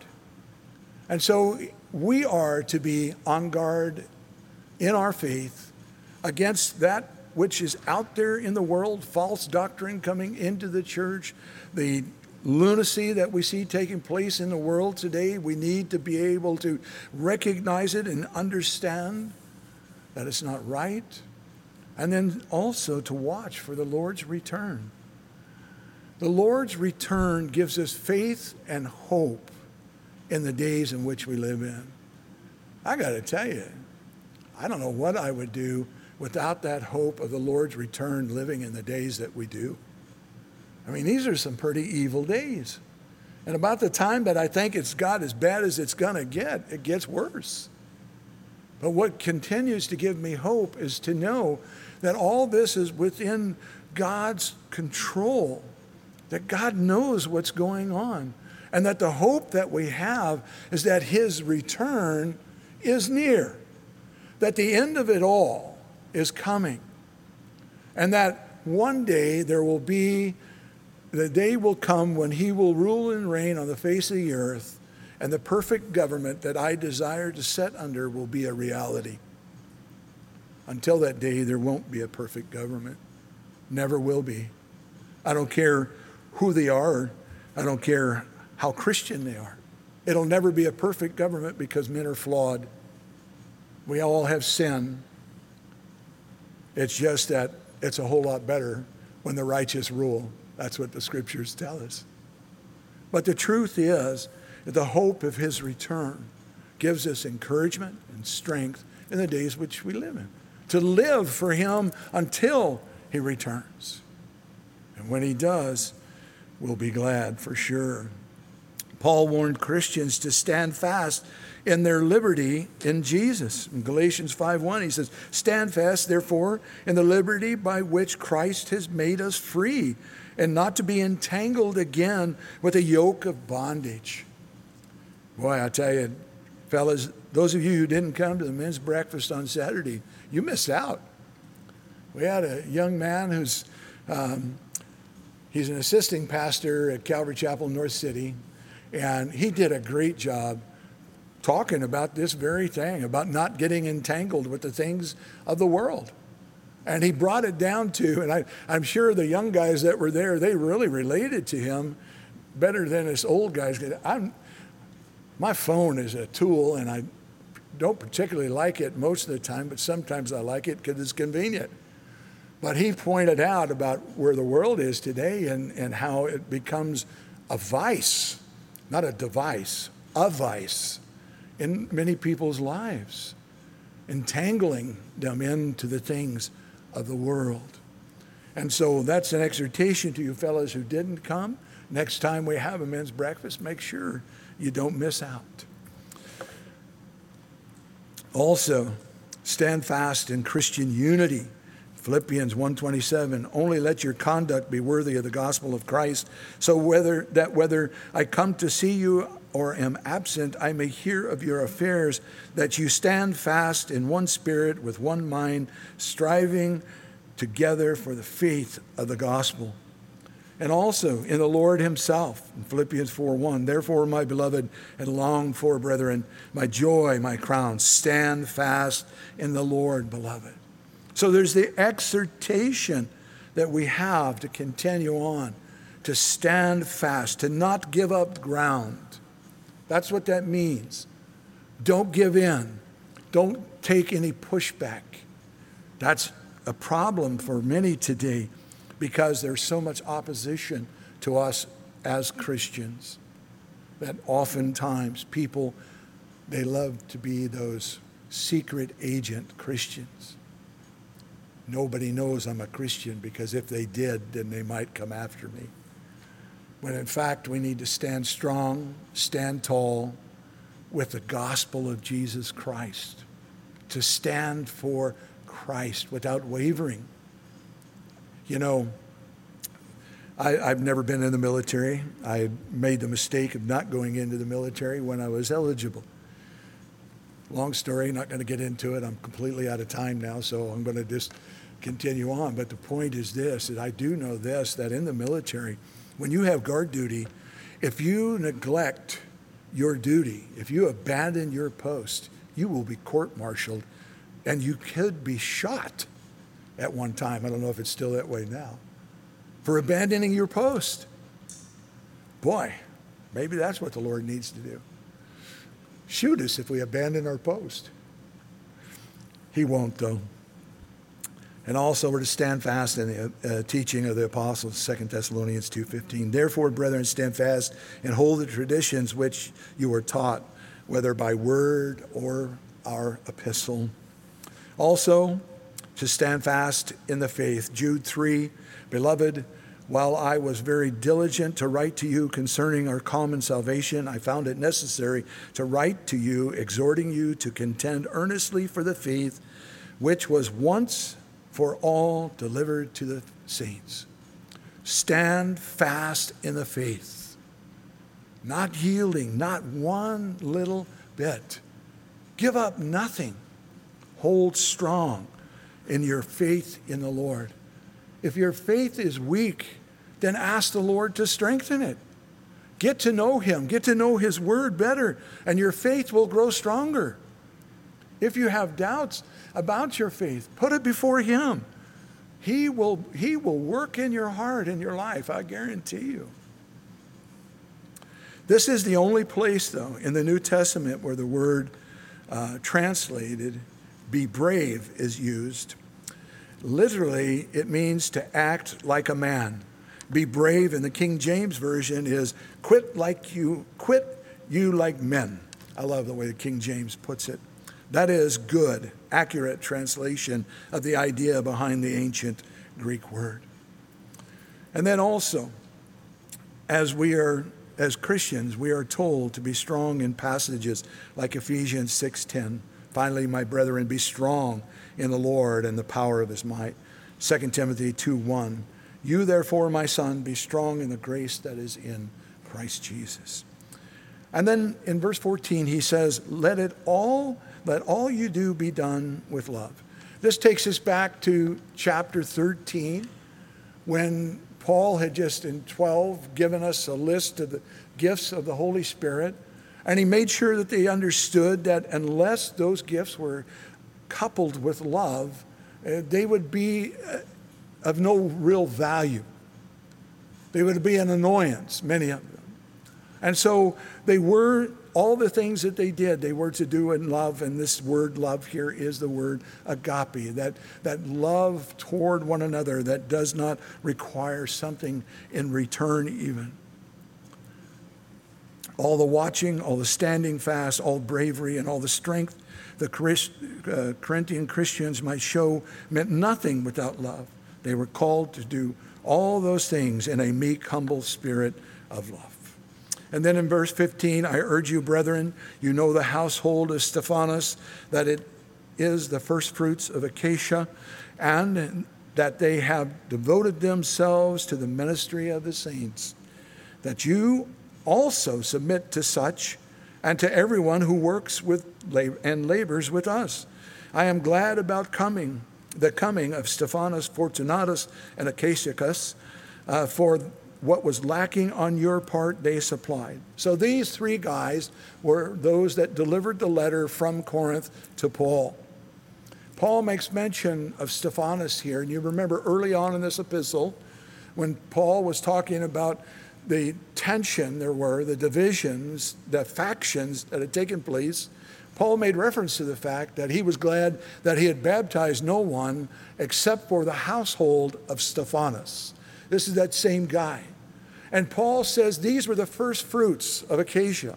And so we are to be on guard in our faith against that which is out there in the world, false doctrine coming into the church, the lunacy that we see taking place in the world today. We need to be able to recognize it and understand that it's not right, and then also to watch for the Lord's return. The Lord's return gives us faith and hope in the days in which we live in. I got to tell you, I don't know what I would do without that hope of the Lord's return living in the days that we do. I mean, these are some pretty evil days. And about the time that I think it's got as bad as it's going to get, it gets worse. But what continues to give me hope is to know that all this is within God's control, that God knows what's going on, and that the hope that we have is that his return is near, that the end of it all is coming, and that one day the day will come when he will rule and reign on the face of the earth, and the perfect government that I desire to set under will be a reality. Until that day, there won't be a perfect government. Never will be. I don't care who they are. I don't care how Christian they are. It'll never be a perfect government because men are flawed. We all have sin. It's just that it's a whole lot better when the righteous rule. That's what the scriptures tell us. But the truth is, the hope of his return gives us encouragement and strength in the days which we live in, to live for him until he returns. And when he does, we'll be glad for sure. Paul warned Christians to stand fast in their liberty in Jesus. In Galatians 5:1, he says, stand fast, therefore, in the liberty by which Christ has made us free, and not to be entangled again with a yoke of bondage. Boy, I tell you, fellas, those of you who didn't come to the men's breakfast on Saturday, you missed out. We had a young man who's, he's an assisting pastor at Calvary Chapel, North City, and he did a great job talking about this very thing, about not getting entangled with the things of the world. And he brought it down to, and I'm sure the young guys that were there, they really related to him better than us old guys. My phone is a tool, and don't particularly like it most of the time, but sometimes I like it because it's convenient. But he pointed out about where the world is today and how it becomes a vice, not a device, a vice in many people's lives, entangling them into the things of the world. And so that's an exhortation to you fellows who didn't come. Next time we have a men's breakfast, make sure you don't miss out. Also, stand fast in Christian unity. Philippians 1:27, only let your conduct be worthy of the gospel of Christ, so whether I come to see you or am absent, I may hear of your affairs, that you stand fast in one spirit with one mind, striving together for the faith of the gospel. And also in the Lord himself, in Philippians 4:1, therefore, my beloved and longed for brethren, my joy, my crown, stand fast in the Lord, beloved. So there's the exhortation that we have to continue on, to stand fast, to not give up ground. That's what that means. Don't give in. Don't take any pushback. That's a problem for many today because there's so much opposition to us as Christians that oftentimes people, they love to be those secret agent Christians. Nobody knows I'm a Christian because if they did, then they might come after me. When in fact, we need to stand strong, stand tall with the gospel of Jesus Christ, to stand for Christ without wavering. You know, I've never been in the military. I made the mistake of not going into the military when I was eligible. Long story, not going to get into it. I'm completely out of time now, so I'm going to just continue on. But the point is this, that I do know this, that in the military, when you have guard duty, if you neglect your duty, if you abandon your post, you will be court-martialed and you could be shot at one time. I don't know if it's still that way now, for abandoning your post. Boy, maybe that's what the Lord needs to do. Shoot us if we abandon our post. He won't, though. And also we're to stand fast in the teaching of the apostles, 2 Thessalonians 2:15. Therefore, brethren, stand fast and hold the traditions which you were taught, whether by word or our epistle. Also, to stand fast in the faith. Jude 3, beloved, while I was very diligent to write to you concerning our common salvation, I found it necessary to write to you, exhorting you to contend earnestly for the faith which was once for all delivered to the saints. Stand fast in the faith, not yielding, not one little bit. Give up nothing. Hold strong in your faith in the Lord. If your faith is weak, then ask the Lord to strengthen it. Get to know him. Get to know his word better, and your faith will grow stronger. If you have doubts about your faith, put it before him. He will work in your heart, in your life, I guarantee you. This is the only place, though, in the New Testament where the word translated, be brave, is used. Literally, it means to act like a man. Be brave in the King James Version is quit you like men. I love the way the King James puts it. That is good, accurate translation of the idea behind the ancient Greek word. And then also, as Christians, we are told to be strong in passages like Ephesians 6:10. Finally, my brethren, be strong in the Lord and the power of his might. 2 Timothy 2:1. You therefore, my son, be strong in the grace that is in Christ Jesus. And then in verse 14, he says, let all you do be done with love. This takes us back to chapter 13, when Paul had just in 12 given us a list of the gifts of the Holy Spirit. And he made sure that they understood that unless those gifts were coupled with love, they would be of no real value. They would be an annoyance, many of them. And so all the things that they did, they were to do in love. And this word love here is the word agape, that love toward one another that does not require something in return even. All the watching, all the standing fast, all bravery, and all the strength the Corinthian Christians might show meant nothing without love. They were called to do all those things in a meek, humble spirit of love. And then in verse 15, I urge you, brethren, you know the household of Stephanas, that it is the first fruits of Acacia, and that they have devoted themselves to the ministry of the saints, that you also submit to such and to everyone who works with and labors with us. I am glad about the coming of Stephanas, Fortunatus, and Acaicus, for what was lacking on your part they supplied. So these three guys were those that delivered the letter from Corinth to Paul. Paul makes mention of Stephanas here, and you remember early on in this epistle when Paul was talking about the tension there were, the divisions, the factions that had taken place. Paul made reference to the fact that he was glad that he had baptized no one except for the household of Stephanas. This is that same guy. And Paul says these were the first fruits of Acacia.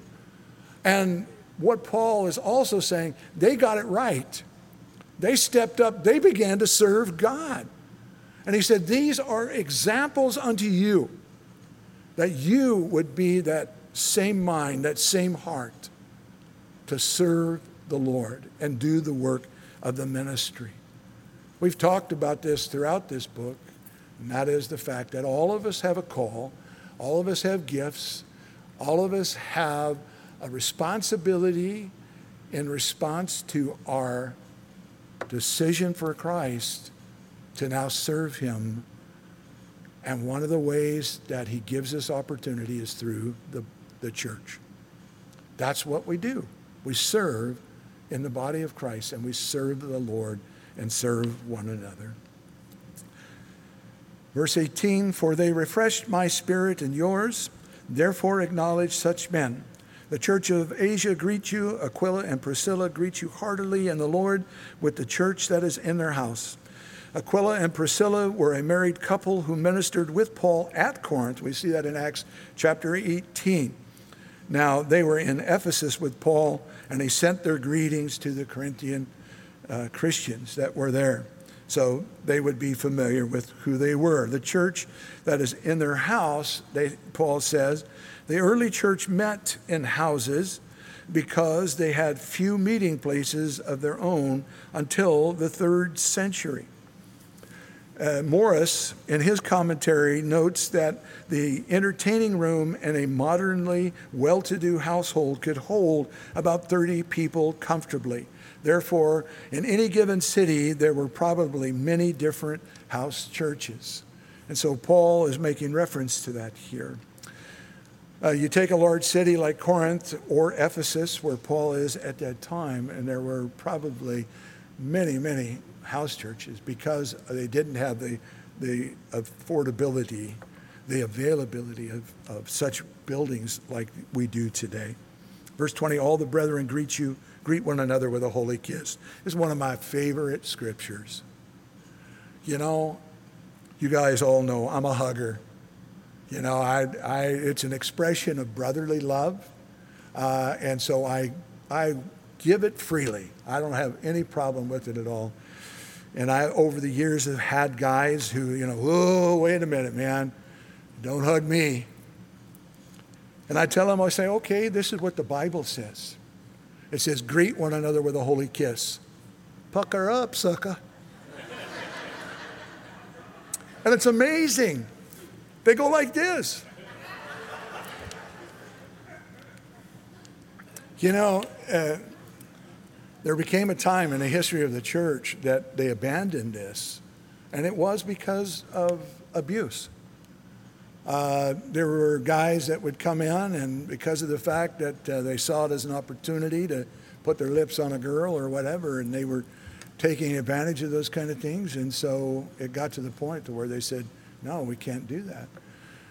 And what Paul is also saying, they got it right. They stepped up, they began to serve God. And he said, these are examples unto you, that you would be that same mind, that same heart to serve the Lord and do the work of the ministry. We've talked about this throughout this book, and that is the fact that all of us have a call, all of us have gifts, all of us have a responsibility in response to our decision for Christ to now serve him. And one of the ways that he gives us opportunity is through the church. That's what we do. We serve in the body of Christ, and we serve the Lord and serve one another. Verse 18, for they refreshed my spirit and yours, therefore acknowledge such men. The church of Asia greet you, Aquila and Priscilla greet you heartily in the Lord with the church that is in their house. Aquila and Priscilla were a married couple who ministered with Paul at Corinth. We see that in Acts chapter 18. Now, they were in Ephesus with Paul, and they sent their greetings to the Corinthian Christians that were there. So they would be familiar with who they were. The church that is in their house, Paul says, the early church met in houses because they had few meeting places of their own until the 3rd century. Morris, in his commentary, notes that the entertaining room in a modernly well-to-do household could hold about 30 people comfortably. Therefore, in any given city, there were probably many different house churches. And so Paul is making reference to that here. You take a large city like Corinth or Ephesus, where Paul is at that time, and there were probably many, many house churches because they didn't have the affordability, the availability of such buildings like we do today. Verse 20, all the brethren greet one another with a holy kiss. This is one of my favorite scriptures. You know, you guys all know I'm a hugger. You know, it's an expression of brotherly love, and so I give it freely. I don't have any problem with it at all. And I, over the years, have had guys who, whoa, wait a minute, man, don't hug me. And I tell them, I say, okay, this is what the Bible says. It says, greet one another with a holy kiss. Pucker up, sucker. And it's amazing. They go like this. There became a time in the history of the church that they abandoned this, and it was because of abuse. There were guys that would come in, and because of the fact that they saw it as an opportunity to put their lips on a girl or whatever, and they were taking advantage of those kind of things, and so it got to the point to where they said, no, we can't do that.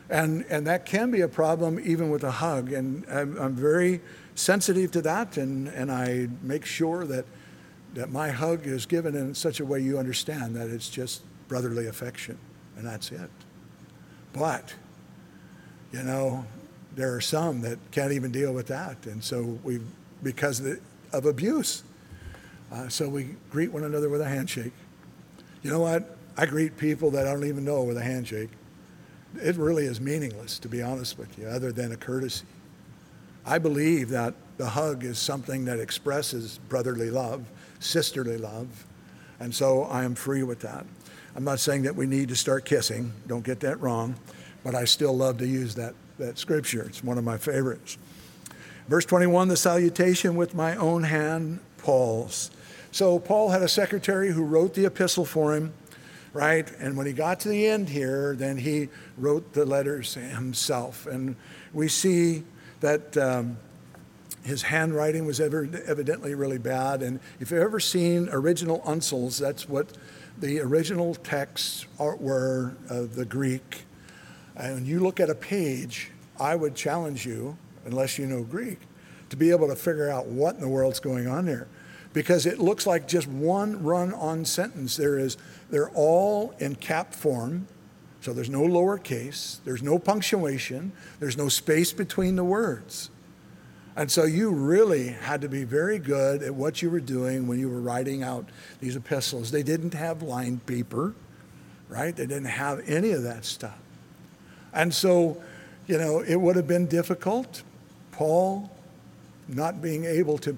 And that can be a problem even with a hug. And I'm very sensitive to that, and I make sure that my hug is given in such a way you understand that it's just brotherly affection, and that's it. But, there are some that can't even deal with that. And so because of abuse, so we greet one another with a handshake. You know what? I greet people that I don't even know with a handshake. It really is meaningless, to be honest with you, other than a courtesy. I believe that the hug is something that expresses brotherly love, sisterly love, and so I am free with that. I'm not saying that we need to start kissing, don't get that wrong, but I still love to use that scripture. It's one of my favorites. Verse 21, the salutation with my own hand, Paul's. So Paul had a secretary who wrote the epistle for him, right? And when he got to the end here, then he wrote the letters himself. And we see that his handwriting was evidently really bad. And if you've ever seen original uncials, that's what the original texts were of the Greek. And when you look at a page, I would challenge you, unless you know Greek, to be able to figure out what in the world's going on there. Because it looks like just one run-on sentence. They're all in cap form, so there's no lowercase, there's no punctuation, there's no space between the words. And so you really had to be very good at what you were doing when you were writing out these epistles. They didn't have lined paper, right? They didn't have any of that stuff. And so, it would have been difficult. Paul, not being able to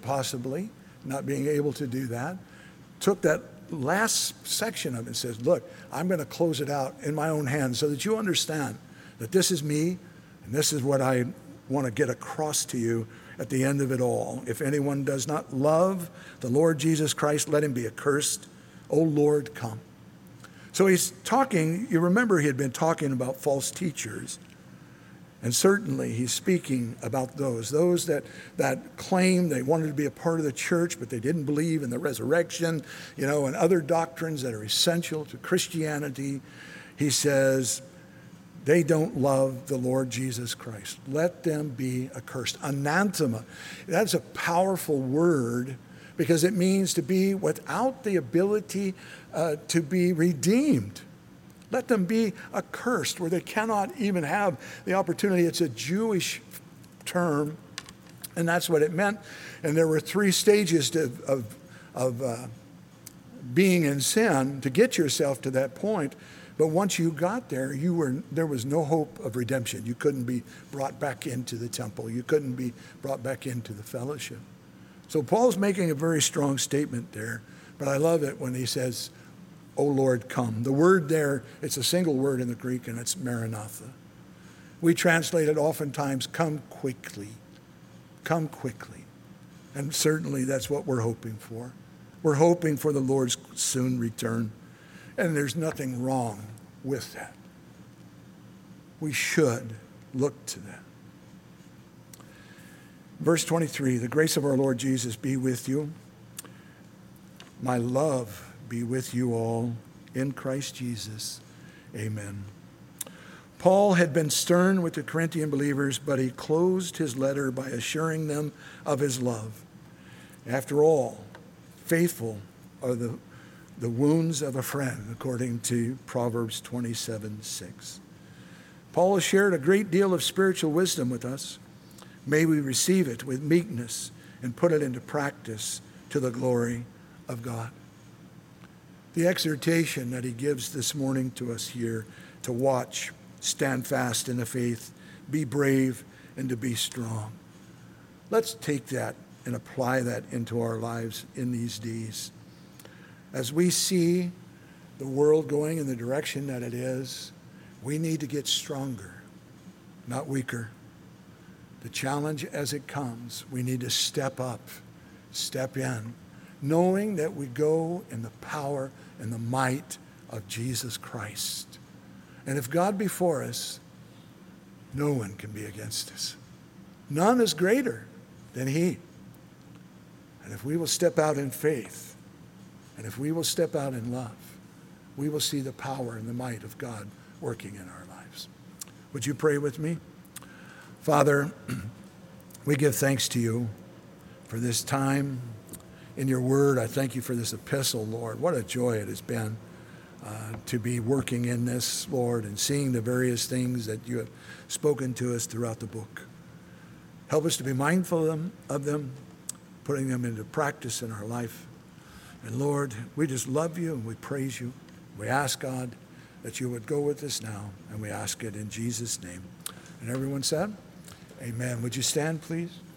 do that, took that last section of it and says, look, I'm going to close it out in my own hand so that you understand that this is me and this is what I want to get across to you at the end of it all. If anyone does not love the Lord Jesus Christ, let him be accursed. O Lord, come. So he's talking, you remember he had been talking about false teachers. And certainly he's speaking about those that claim they wanted to be a part of the church, but they didn't believe in the resurrection, and other doctrines that are essential to Christianity. He says, they don't love the Lord Jesus Christ. Let them be accursed. Anathema. That's a powerful word because it means to be without the ability to be redeemed. Let them be accursed, where they cannot even have the opportunity. It's a Jewish term, and that's what it meant. And there were 3 stages of being in sin to get yourself to that point. But once you got there, there was no hope of redemption. You couldn't be brought back into the temple. You couldn't be brought back into the fellowship. So Paul's making a very strong statement there. But I love it when he says, O Lord, come. The word there, it's a single word in the Greek, and it's Maranatha. We translate it oftentimes, come quickly. Come quickly. And certainly that's what we're hoping for. We're hoping for the Lord's soon return. And there's nothing wrong with that. We should look to that. Verse 23, the grace of our Lord Jesus be with you. My love be with you all in Christ Jesus. Amen. Paul had been stern with the Corinthian believers, but he closed his letter by assuring them of his love. After all, faithful are the wounds of a friend, according to Proverbs 27:6. Paul has shared a great deal of spiritual wisdom with us. May we receive it with meekness and put it into practice to the glory of God. The exhortation that he gives this morning to us here, to watch, stand fast in the faith, be brave, and to be strong. Let's take that and apply that into our lives in these days. As we see the world going in the direction that it is, we need to get stronger, not weaker. The challenge as it comes, we need to step up, step in, knowing that we go in the power and the might of Jesus Christ. And if God be for us, no one can be against us. None is greater than he. And if we will step out in faith, and if we will step out in love, we will see the power and the might of God working in our lives. Would you pray with me? Father, we give thanks to you for this time in your word. I thank you for this epistle, Lord. What a joy it has been to be working in this, Lord, and seeing the various things that you have spoken to us throughout the book. Help us to be mindful of them, putting them into practice in our life. And Lord, we just love you and we praise you. We ask, God, that you would go with us now, and we ask it in Jesus' name. And everyone said, amen. Would you stand, please?